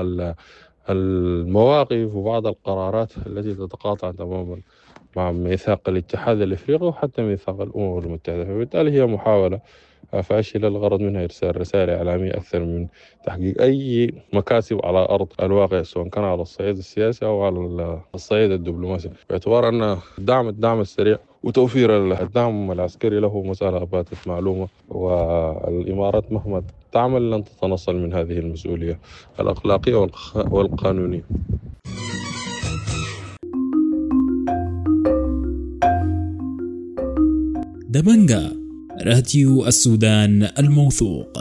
المواقف وبعض القرارات التي تتقاطع تماما مع ميثاق الاتحاد الأفريقي وحتى ميثاق الأمم المتحدة. فبالتالي هي محاولة فاشلة، الغرض منها إرسال رسائل إعلامية أكثر من تحقيق أي مكاسب على أرض الواقع، سواء كان على الصعيد السياسي أو على الصعيد الدبلوماسي، باعتبار أن الدعم السريع وتوفير الدعم العسكري له مسألة باتت معلومة، والإمارات مهما تعمل لن تتنصل من هذه المسؤولية الأخلاقية والقانونية. دبنجا راديو السودان الموثوق.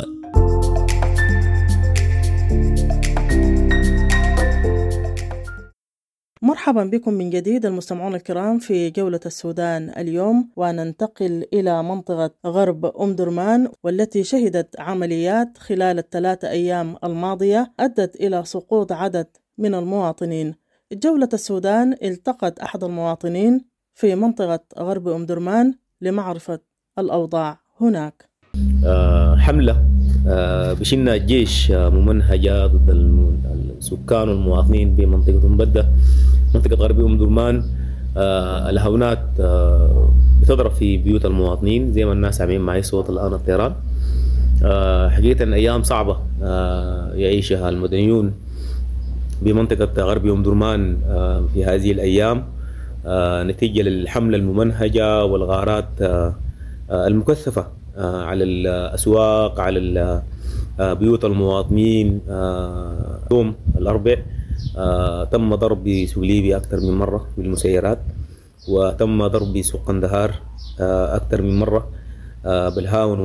مرحبا بكم من جديد المستمعون الكرام في جولة السودان اليوم، وننتقل إلى منطقة غرب أم درمان، والتي شهدت عمليات خلال ال3 أيام الماضية أدت إلى سقوط عدد من المواطنين جولة السودان التقت أحد المواطنين في منطقة غرب أم درمان لمعرفة الأوضاع هناك. حملة بشنا الجيش ممنهجة ضد السكان والمواطنين بمنطقة مبدة منطقة غرب أم درمان. الهونات بتضرب في بيوت المواطنين زي ما الناس عاملين معي صوت الآن الطيران. حقيقة أيام صعبة يعيشها المدنيون بمنطقة غرب أم درمان في هذه الأيام نتيجة للحملة الممنهجة والغارات المكثفة على الأسواق على بيوت المواطنين. يوم الأربع تم ضرب سوق ليبيا أكثر من مرة بالمسيرات، وتم ضرب سوق قندهار أكثر من مرة بالهاون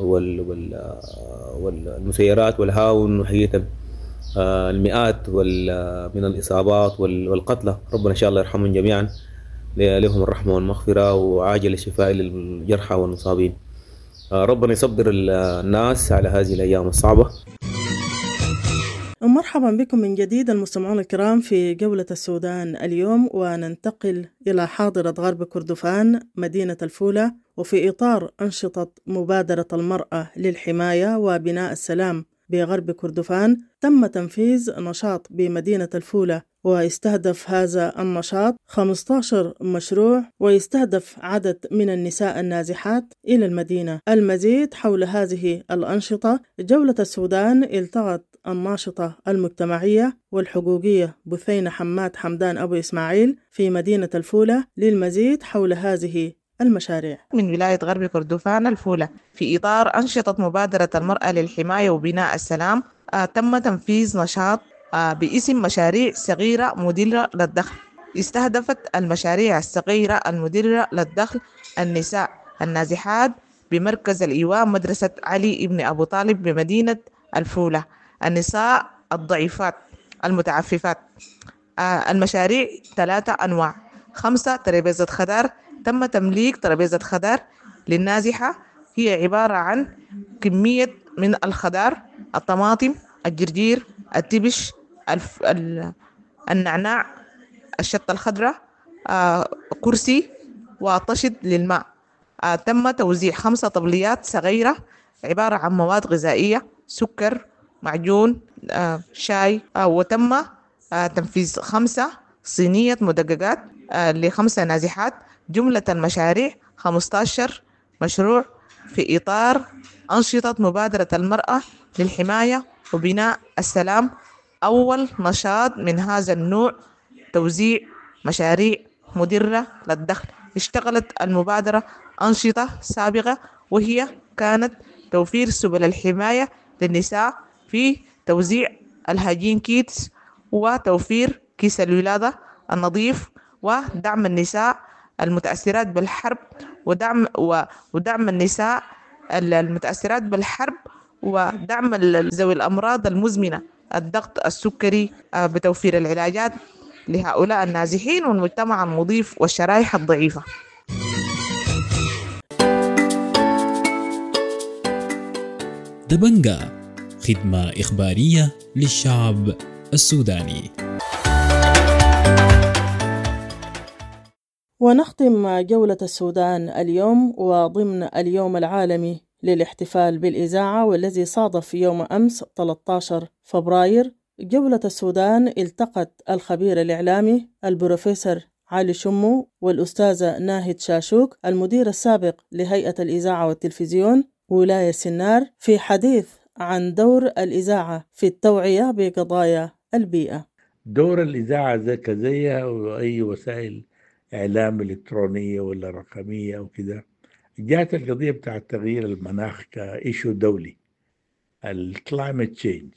والمسيرات والهاون. وحقيقة المئات من الإصابات والقتلى، ربنا إن شاء الله يرحمهم جميعا، لهم الرحمة والمغفرة وعاجل الشفاء للجرحى والمصابين. ربنا يصبر الناس على هذه الأيام الصعبة. مرحبا بكم من جديد المستمعون الكرام في جولة السودان اليوم، وننتقل إلى حاضرة غرب كردفان مدينة الفولة. وفي إطار أنشطة مبادرة المرأة للحماية وبناء السلام بغرب كردفان تم تنفيذ نشاط بمدينة الفولة، ويستهدف هذا النشاط 15 مشروع، ويستهدف عدد من النساء النازحات إلى المدينة. المزيد حول هذه الأنشطة جولة السودان التقت الناشطة المجتمعية والحقوقية بثينة حماد حمدان أبو إسماعيل في مدينة الفولة للمزيد حول هذه المشاريع. من ولاية غرب كردفان الفولة في إطار أنشطة مبادرة المرأة للحماية وبناء السلام تم تنفيذ نشاط باسم مشاريع صغيرة مدرة للدخل. استهدفت المشاريع الصغيرة المدرة للدخل النساء النازحات بمركز الإيواء مدرسة علي ابن أبو طالب بمدينة الفولة، النساء الضعيفات المتعففات. المشاريع 3 أنواع. 5 ترابيزة خضار، تم تمليك ترابيزة خضار للنازحة، هي عبارة عن كمية من الخضار، الطماطم، الجرجير، التبش، النعناع، الشطة الخضراء، كرسي وطشت للماء. تم توزيع 5 طبليات صغيرة عبارة عن مواد غذائية، سكر، معجون، شاي. وتم تنفيذ 5 صينية مدققات ل5 نازحات. جملة المشاريع 15 مشروع في إطار أنشطة مبادرة المرأة للحماية وبناء السلام، أول نشاط من هذا النوع توزيع مشاريع مدرة للدخل. اشتغلت المبادرة أنشطة سابقة، وهي كانت توفير سبل الحماية للنساء في توزيع الهجين كيتس، وتوفير كيس الولادة النظيف، ودعم النساء المتأثرات بالحرب، ودعم النساء المتأثرات بالحرب، ودعم ذوي الأمراض المزمنة، الضغط السكري، بتوفير العلاجات لهؤلاء النازحين والمجتمع المضيف والشرائح الضعيفة. دبنجا، خدمة إخبارية للشعب السوداني. ونختم جولة السودان اليوم وضمن اليوم العالمي للاحتفال بالإذاعة، والذي صادف يوم أمس 13 فبراير. جولة السودان التقت الخبير الإعلامي البروفيسور علي شمو والأستاذة ناهد شاشوك المدير السابق لهيئة الإذاعة والتلفزيون ولاية سنار في حديث عن دور الإذاعة في التوعية بقضايا البيئة. دور الإذاعة زيها وأي وسائل إعلام إلكترونية ولا رقمية أو كده، جاءت القضية بتاع تغيير المناخ كإيشو دولي، الكلايمت تشينج،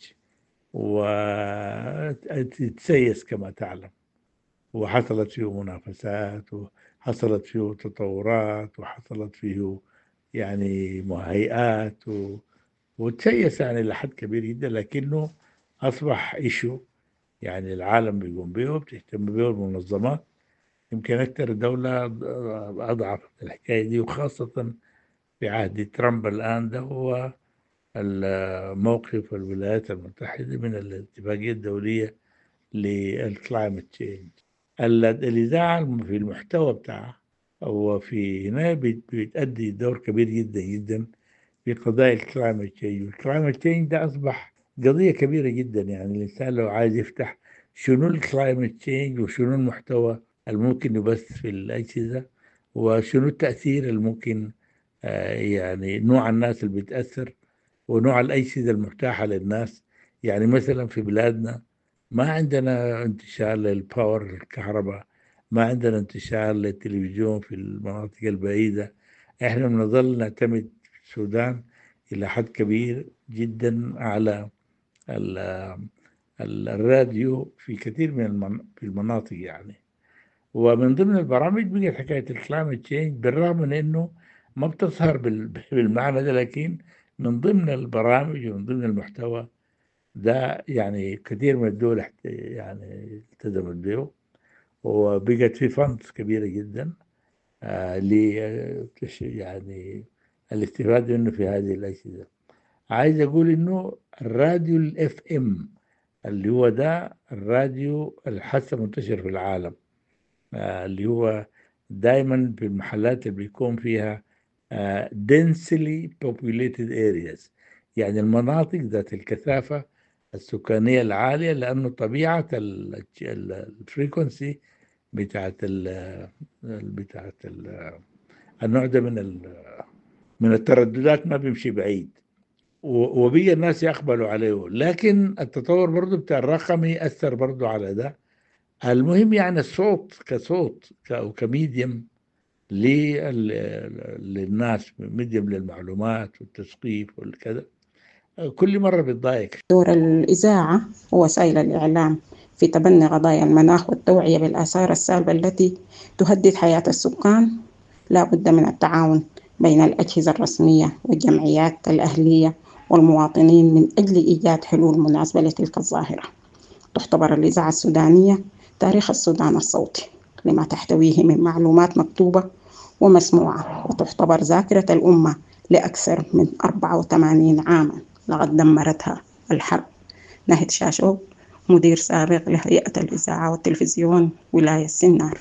وتسيس كما تعلم، وحصلت فيه منافسات وحصلت فيه تطورات وحصلت فيه يعني مهيئات وتسيس يعني لحد كبير جدا، لكنه أصبح إيشو يعني العالم بيقوم به وبتهتم به المنظمات. يمكن أكثر دولة أضعف الحكاية دي، وخاصة في عهد ترامب الآن، ده هو الموقف الولايات المتحدة من الاتفاقية الدولية للكلايمت تشينج. الإذاعة في المحتوى بتاعها هو في هنا بتأدي دور كبير جدا جدا في قضايا الكلايمت تشينج. والكلايمت تشينج ده أصبح قضية كبيرة جدا، يعني الإنسان لو عايز يفتح شنو الكلايمت تشينج وشنو المحتوى الممكن يبث في الأجهزة وشنو التأثير الممكن يعني نوع الناس اللي بتأثر ونوع الأجهزة المتاحة للناس. يعني مثلا في بلادنا ما عندنا انتشار للباور الكهرباء، ما عندنا انتشار للتلفزيون في المناطق البعيدة. احنا بنظل نعتمد في السودان إلى حد كبير جدا على الراديو في كثير من في المناطق يعني. ومن ضمن البرامج بقت حكاية الكلايمت تشينج، بالرغم من انه ما بتظهر بالمعنى ده، لكن من ضمن البرامج ومن ضمن المحتوى ده يعني كثير من الدول يعني التزمت به، وبقت في فندس كبيرة جدا يعني الاستفادة منه في هذه الأجهزة. عايز أقول إنه الراديو الإف إم اللي هو ده الراديو الحسن منتشر في العالم، اللي هو دايما في المحلات اللي بيكون فيها densely populated areas، يعني المناطق ذات الكثافة السكانية العالية، لأنه طبيعة الفريكونسي بتاعت النوع ده من الترددات ما بيمشي بعيد، وبيجي الناس يقبلوا عليه. لكن التطور برضو بتاع الرقمي أثر برضو على ده. المهم يعني الصوت كصوت وكميديم للناس، ميديم للمعلومات والتثقيف والكذا، كل مرة بتضايق. دور الإذاعة ووسائل الإعلام في تبني قضايا المناخ والتوعية بالآثار السلبية التي تهدد حياة السكان لا بد من التعاون بين الأجهزة الرسمية والجمعيات الأهلية والمواطنين من أجل إيجاد حلول مناسبة لتلك الظاهرة. تعتبر الإذاعة السودانية تاريخ السودان الصوتي لما تحتويه من معلومات مكتوبة ومسموعة، وتعتبر ذاكرة الأمة لأكثر من 84 عاما لقد دمرتها الحرب. ناهد شاشوب، مدير سابق لهيئة الإذاعة والتلفزيون ولاية سنار.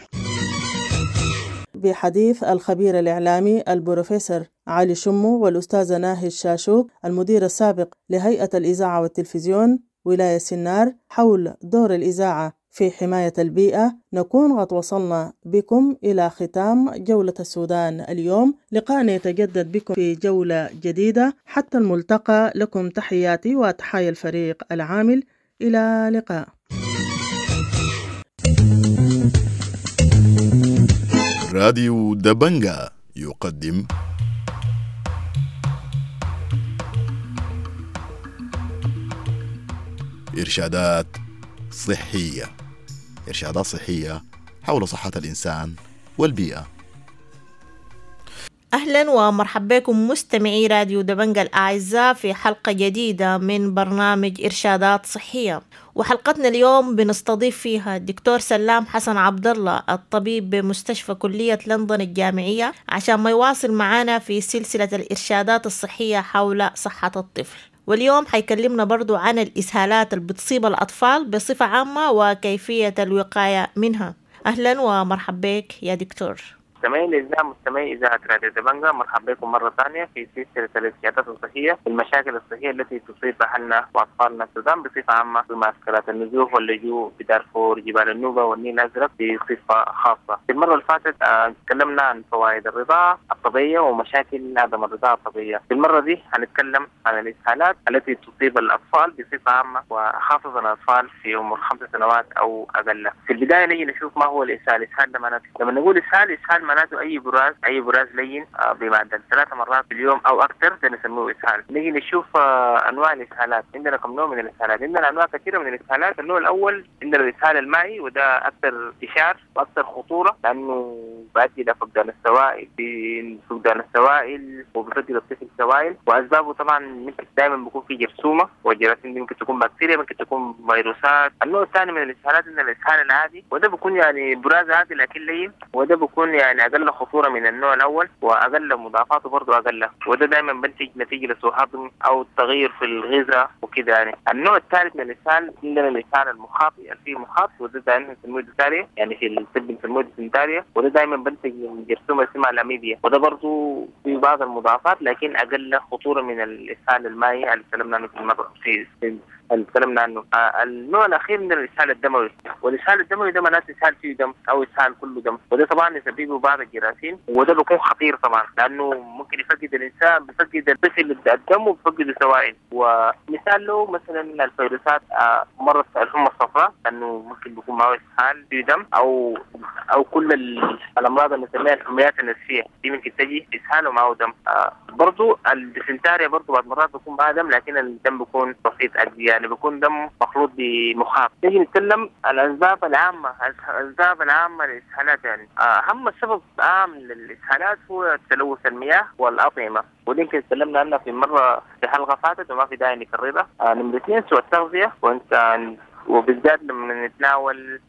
بحديث الخبير الإعلامي البروفيسور علي شمو والأستاذة ناهد شاشوب المدير السابق لهيئة الإذاعة والتلفزيون ولاية سنار حول دور الإذاعة في حماية البيئة، نكون قد وصلنا بكم إلى ختام جولة السودان اليوم. لقاءنا يتجدد بكم في جولة جديدة. حتى الملتقى، لكم تحياتي وتحايا الفريق العامل. إلى اللقاء. راديو دبنجا يقدم إرشادات صحية، إرشادات صحية حول صحة الإنسان والبيئة. أهلا ومرحبا بكم مستمعي راديو دبنجا الأعزاء في حلقة جديدة من برنامج إرشادات صحية. وحلقتنا اليوم بنستضيف فيها الدكتور سلام حسن عبد الله، الطبيب بمستشفى كلية لندن الجامعية، عشان ما يواصل معنا في سلسلة الإرشادات الصحية حول صحة الطفل. واليوم حيكلمنا برضو عن الإسهالات اللي بتصيب الأطفال بصفة عامة وكيفية الوقاية منها. أهلا ومرحبا بك يا دكتور. مستمعين الأعزاء، مستمعي إذاعة راديو دبنجا، مرحبا بكم مرة ثانية في سلسلة الإرشادات الصحية والمشاكل الصحية التي تصيب أهلنا وأطفالنا السودان بصفة عامة في معسكرات النزوح واللجوء في دارفور، جبال النوبة والنيل الأزرق بصفة خاصة. في المرة اللي فاتت تكلمنا عن فوائد الرضاعة الطبيعية ومشاكل عدم الرضاعة الطبيعية. في المرة دي هنتكلم عن الإسهالات التي تصيب الأطفال بصفة عامة، وخاصة الأطفال في عمر 5 سنوات أو أقل. في البداية نيجي نشوف ما هو الإسهال. الإسهال ده معناته، لما نقول إسهال معناته أي براز لين بمعدل 3 مرات في اليوم أو أكثر، ده نسميه إسهال. نيجي نشوف أنواع الإسهالات. عندنا كم نوع من الإسهالات؟ عندنا أنواع كثيرة من الإسهالات. النوع الأول عندنا الإسهال المائي، وده أكثر إشار وأكثر خطورة لأنه بيؤدي إلى فقدان السوائل وبيفقد الطفل السوائل، وأسبابه طبعا دائما بيكون في جرثومة، والجراثيم دي ممكن تكون بكتيريا، ممكن تكون فيروسات. النوع الثاني من الإسهالات عندنا الإسهال العادي، وده بيكون يعني براز عادي لكن لين، وده بيكون يعني يعني اقل خطوره من النوع الاول واقل مضاعفاته برضه اقل، وده دائما بنتج نتيجه لسوء هضم او تغير في الغذاء وكده يعني. النوع الثالث من الاسهال عندنا الاسهال المخاطي، الفيه مخاط، وده دائما بنسموه ديساريا، يعني في الطب بنسموه ديسنتاريا، وده دائما بنتج من جرثومه اسمها الاميبيا، وده برضه في بعض المضاعفات لكن اقل خطوره من الاسهال المائي اللي تكلمنا عنه في المره اللي تكلمنا عنه. النوع الاخير من الاسهال الدموي، والاسهال الدموي ده معناته اسهال فيه دم او اسهال كله دم، وده طبعا يسببه بعض الجراثيم، وده بيكون خطير طبعا لانه ممكن يفقد الانسان، بيفقد الطفل الدم وبيفقد السوائل. ومثال له مثلا الفيروسات، مرض الحمى الصفراء انه ممكن بيكون معه اسهال فيه دم، او كل الامراض اللي نسميها الحميات النسفيه دي ممكن تجي اسهال ومعه دم. برضو الديسنتاريا برضو بعض مرات بيكون معها دم لكن الدم بيكون بسيط، يعني بيكون دم مخلوط بمخاط. نيجي نتكلم الاسباب العامه للاسهالات. يعني اهم سبب عام للاسهالات هو تلوث المياه والاطعمه، ودي يمكن تكلمنا عنها في مره في حلقه فاتت وما في داعي نكررها. نمرة 2 سوء التغذيه، وبالذات لما نتناول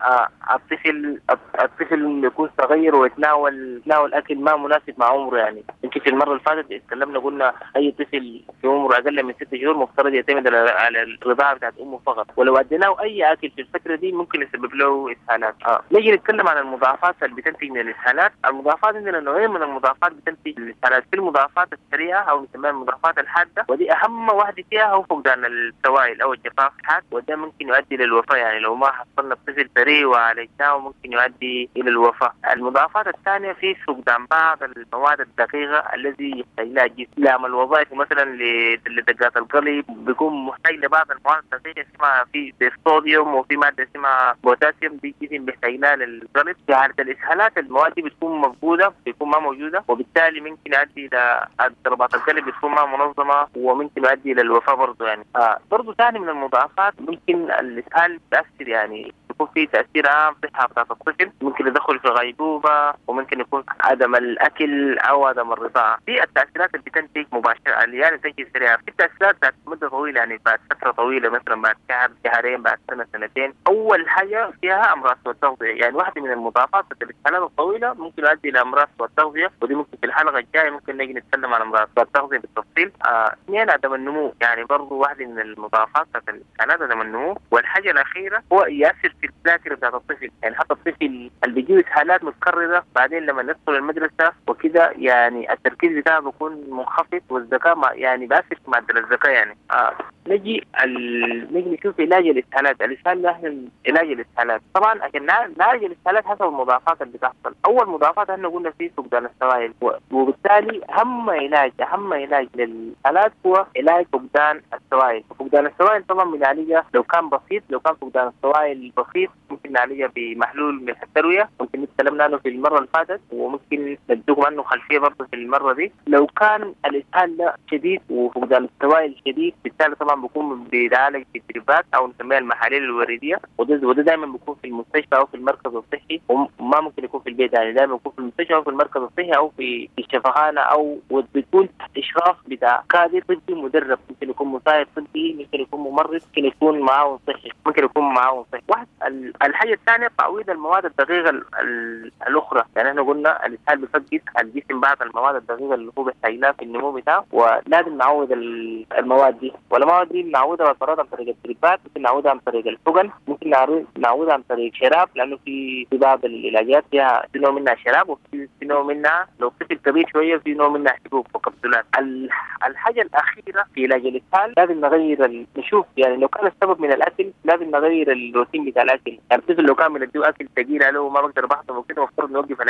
الطفل يكون صغير ويتناول اكل ما مناسب مع عمره. يعني يمكن في المره اللي فاتت اتكلمنا قلنا اي طفل في عمره اقل من 6 شهور مفترض يعتمد على الرضاعه بتاعت امه فقط، ولو اديناه اي اكل في الفتره دي ممكن يسبب له اسهالات. نيجي نتكلم عن المضاعفات اللي بتنتج من الاسهالات. المضاعفات عندنا نوعين من المضاعفات بتنتج من الاسهالات، في المضاعفات السريعه او نسميها المضاعفات الحاده، ودي اهم واحده فيها هو فقدان السوائل او الجفاف الحاد، وده ممكن يؤدي للوفاه. يعني لو ما حصلنا الطفل سريع وعالجناه ممكن يؤدي الى الوفاه. المضاعفات الثانيه في فقدان بعض المواد الدقيقه الذي يحتاج لها الجسم لعمل وظائف، مثلا لدقات القلب بيكون محتاج لبعض المواد الدقيقه اسمها في الصوديوم وفي ماده اسمها بوتاسيوم، دي الجسم بيحتاج لها للقلب. في حاله الاسهالات المواد دي بتكون مفقوده، بتكون ما موجوده، وبالتالي ممكن يؤدي الى ضربات القلب بتكون ما منظمه وممكن يؤدي الى الوفاه برضه. يعني برضه ثاني من المضاعفات ممكن الاسهال تأثير، يعني يكون في تأثير عام في صحة بتاعت الطفل، ممكن يدخل في غيبوبة، وممكن يكون عدم الأكل أو عدم الرضاعة. في التأثيرات اللي بتنتج مباشرة يعني تنتج سريعة، في تأثيرات بعد مدة طويلة، يعني بعد فترة طويلة مثلا بعد شهر شهرين بعد سنة سنتين. أول حاجة فيها أمراض سوء التغذية، يعني واحدة من المضاعفات الاسهالات الطويلة ممكن يؤدي إلى أمراض سوء التغذية، ودي ممكن في الحلقة الجاية ممكن نجي نتكلم عن أمراض سوء التغذية بالتفصيل. اثنين عدم النمو، يعني برضه واحدة من المضاعفات الاسهالات عدم النمو. والحاجة الأخيرة هو يأثر في الذاكرة بتاعت الطفل، يعني حتى الطفل اللي بيجيب اسهالات متكررة بعدين لما يدخل المدرسة وكذا يعني التركيز بتاعه بيكون منخفض، والذكاء يعني بيأثر في معدل الذكاء. يعني نجي نشوف علاج الاسهالات. الاسهال نحن علاج الاسهالات طبعا عشان نعالج الاسهالات حسب المضاعفات اللي بتحصل. اول مضاعفات احنا قلنا فيه فقدان السوائل، وبالتالي اهم علاج للاسهالات هو علاج فقدان السوائل. فقدان السوائل طبعا بنعالجها لو كان بسيط، لو كان فقدان السوائل بسيط ممكن نعالجها بمحلول ملح التروية، ممكن نتكلمنا عنه في المرة اللي فاتت وممكن ندوكم عنه خلفية برضه في المرة دي. لو كان الاسهال ده شديد وفقدان السوائل شديد بالتالي طبعا بيكون بيتعالج في الدريبات او نسميها المحاليل الوردية، وده دايما بيكون في المستشفى او في المركز الصحي، وما ممكن يكون في البيت. يعني دايما بيكون في المستشفى او في المركز الصحي او في الشفخانة، او بتكون تحت اشراف بتاع كادر طبي مدرب، ممكن يكون مساعد طبي، ممكن يكون ممرض، ممكن يكون معاون صحي، ممكن يكون معاون صحي. الحاجة الثانية تعويض المواد الدقيقة الأخرى. يعني احنا قلنا الإسهال بيفقد الجسم بعض المواد الدقيقة اللي هو بيحتاج لها في النمو بتاعه، ولازم نعوض المواد دي. والمواد دي نعوضها عن طريق التريبات، ممكن نعوضها عن طريق الحقن، ممكن نعوضها عن طريق شراب، لأنه في بعض العلاجات فيها في نوع منها شراب وفي نوع منها لو طفل كبير شوية في نوع منها حبوب وكبسولات. الحاجة الأخيرة في علاج الإسهال لازم نغير نشوف، يعني لو كان السبب من الأكل لازم نغير الروتين بتاع الأكل. يعني الطفل لو كان بنديه أكل ثقيل عليه وما بقدر بحثه وكده مفترض نوقف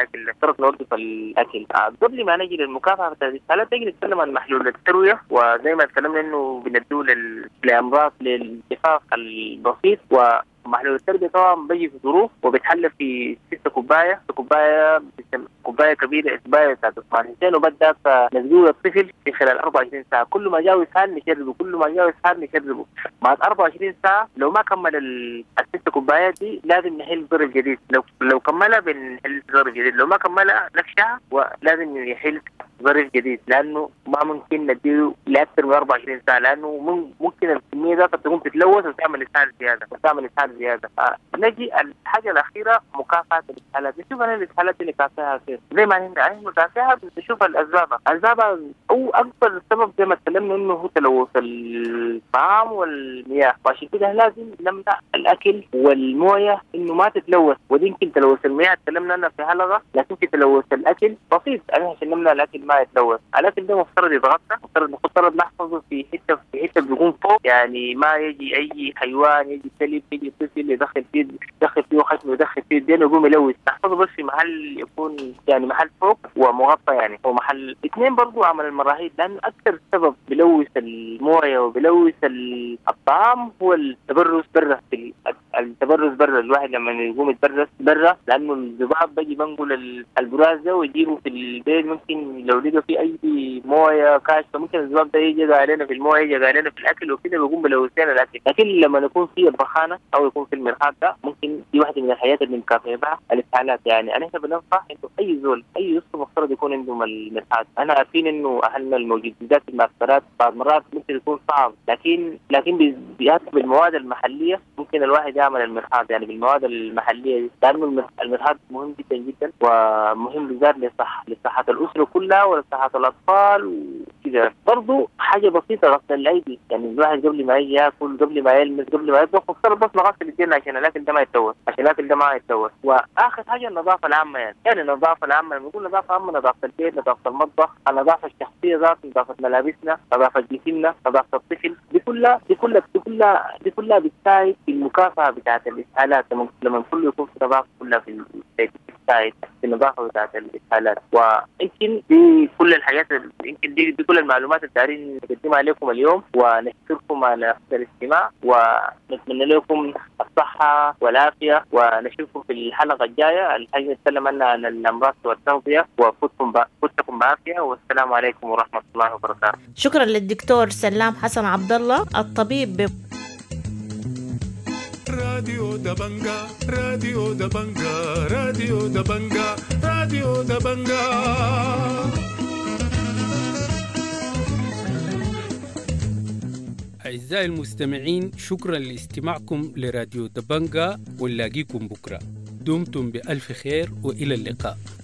الأكل. قبل ما نجي للمكافحة بتاع الإسهالات نجي نتكلم عن محلول التروية، وزي ما تكلمنا إنه بنديه لأمراض للجفاف البسيط. ومحلول التروية طبعا بيجي في ظروف وبيتحلى في 6 كوباية كوباية كبيرة كوباية بتاعت 2 وبدأ نزول الطفل في خلال 24 ساعة. كل ما جاء إسهال نشربه، بعد 24 ساعة لو ما كمل 6 كوبايات دي لازم نحل ضرب جديد. لو كملها بنحل ضرب جديد، لو ما كملها نكشها ولازم يحل ظريف جديد، لانه ما ممكن نديه لاكثر من 24 ساعه، لانه ممكن الكميه ذاتها تقوم تتلوث وتعمل اسهال زياده. نجي الحاجه الاخيره مكافاه الاسهالات. نشوف انا الاسهالات اللي كافيها كيف، زي ما احنا كافيها بنشوف الاسباب او اكبر سبب زي ما تكلمنا انه هو تلوث الطعام والمياه، وعشان كده لازم نمنع الاكل والمويه انه ما تتلوث. ودي يمكن تلوث المياه تكلمنا عنها في حلقه، لكن في تلوث الاكل بسيط. عشان نمنع الاكل ما يتلوث، الاكل ده مفترض يتغطى، مفترض نحفظه في حته بيكون فوق، يعني ما يجي اي حيوان يجي كلب يجي طفل يدخل فيه خشم يدخل فيه الدين ويقوم يلوث. نحفظه بس في محل يكون يعني محل فوق ومغطى، يعني هو محل. اثنين برضو عمل المراحيض، لانه اكثر سبب بلوث المويه وبلوث الطعام هو التبرز برا. التبرز برا، الواحد لما يقوم يتبرز برا، لانه الذباب بيجي بنقل البراز ده ويجيبه في البيت، ممكن لو لقى في اي مويه كاشفه ممكن الذباب ده يجي علينا في المويه، يجي علينا في الاكل وكده، بيقوم بلوثنا الاكل. لكن لما يكون في البخانه او يكون في المرحاض ده، ممكن دي واحده من الحاجات اللي مكافئه بها الاسهالات. يعني انا بننصح انه اي زول اي يسر مفترض يكون عندهم المرحاض. انا عارفين انه اهلنا الموجودين ذات المعسكرات بعض مرات ممكن يكون صعب، لكن بالمواد المحليه ممكن الواحد يعمل المرحاض، يعني بالمواد المحليه، لانه المرحاض مهم جدا جدا، ومهم بالذات لصحه الاسره كلها ولصحه الاطفال وكذا. برضو حاجه بسيطه، غسل الايدي. يعني الواحد قبل ما ياكل، قبل ما يلمس، قبل ما يطبخ، مفترض بس نغسل ايدينا عشان الاكل ده ما يتلوث، واخر حاجه النظافه العامه. يعني النظافه العامه، لما نقول نظافه عامه، نظافه البيت، نظافه المطبخ، النظافه الشخصيه ذات، نظافه ملابسنا، نظافه جسمنا، نظافه الطفل، دي كلها بتساعد في المكافاه بتاعت الاسهالات. لما كله يكون في نظافه كلها في البيت بتساعد في النظافه بتاعت الاسهالات. ويمكن دي كل الحاجات، يمكن دي كل المعلومات اللي دايرين نقدمها لكم اليوم، ونشكركم على الاستماع، ونتمنى لكم الصحه والعافيه، ونشوفكم في الحلقه الجايه الحاجه نتكلم عنها عن الامراض والتغذيه. وفوتكم بعافيه، والسلام عليكم ورحمه الله وبركاته. شكرا للدكتور سلام حسن عبد الله الطبيب. راديو دبنجا راديو دبنجا راديو دبنجا راديو دبنجا. أعزائي المستمعين، شكرا لاستماعكم لراديو دبنجا، ونلاقيكم بكرة. دمتم بألف خير وإلى اللقاء.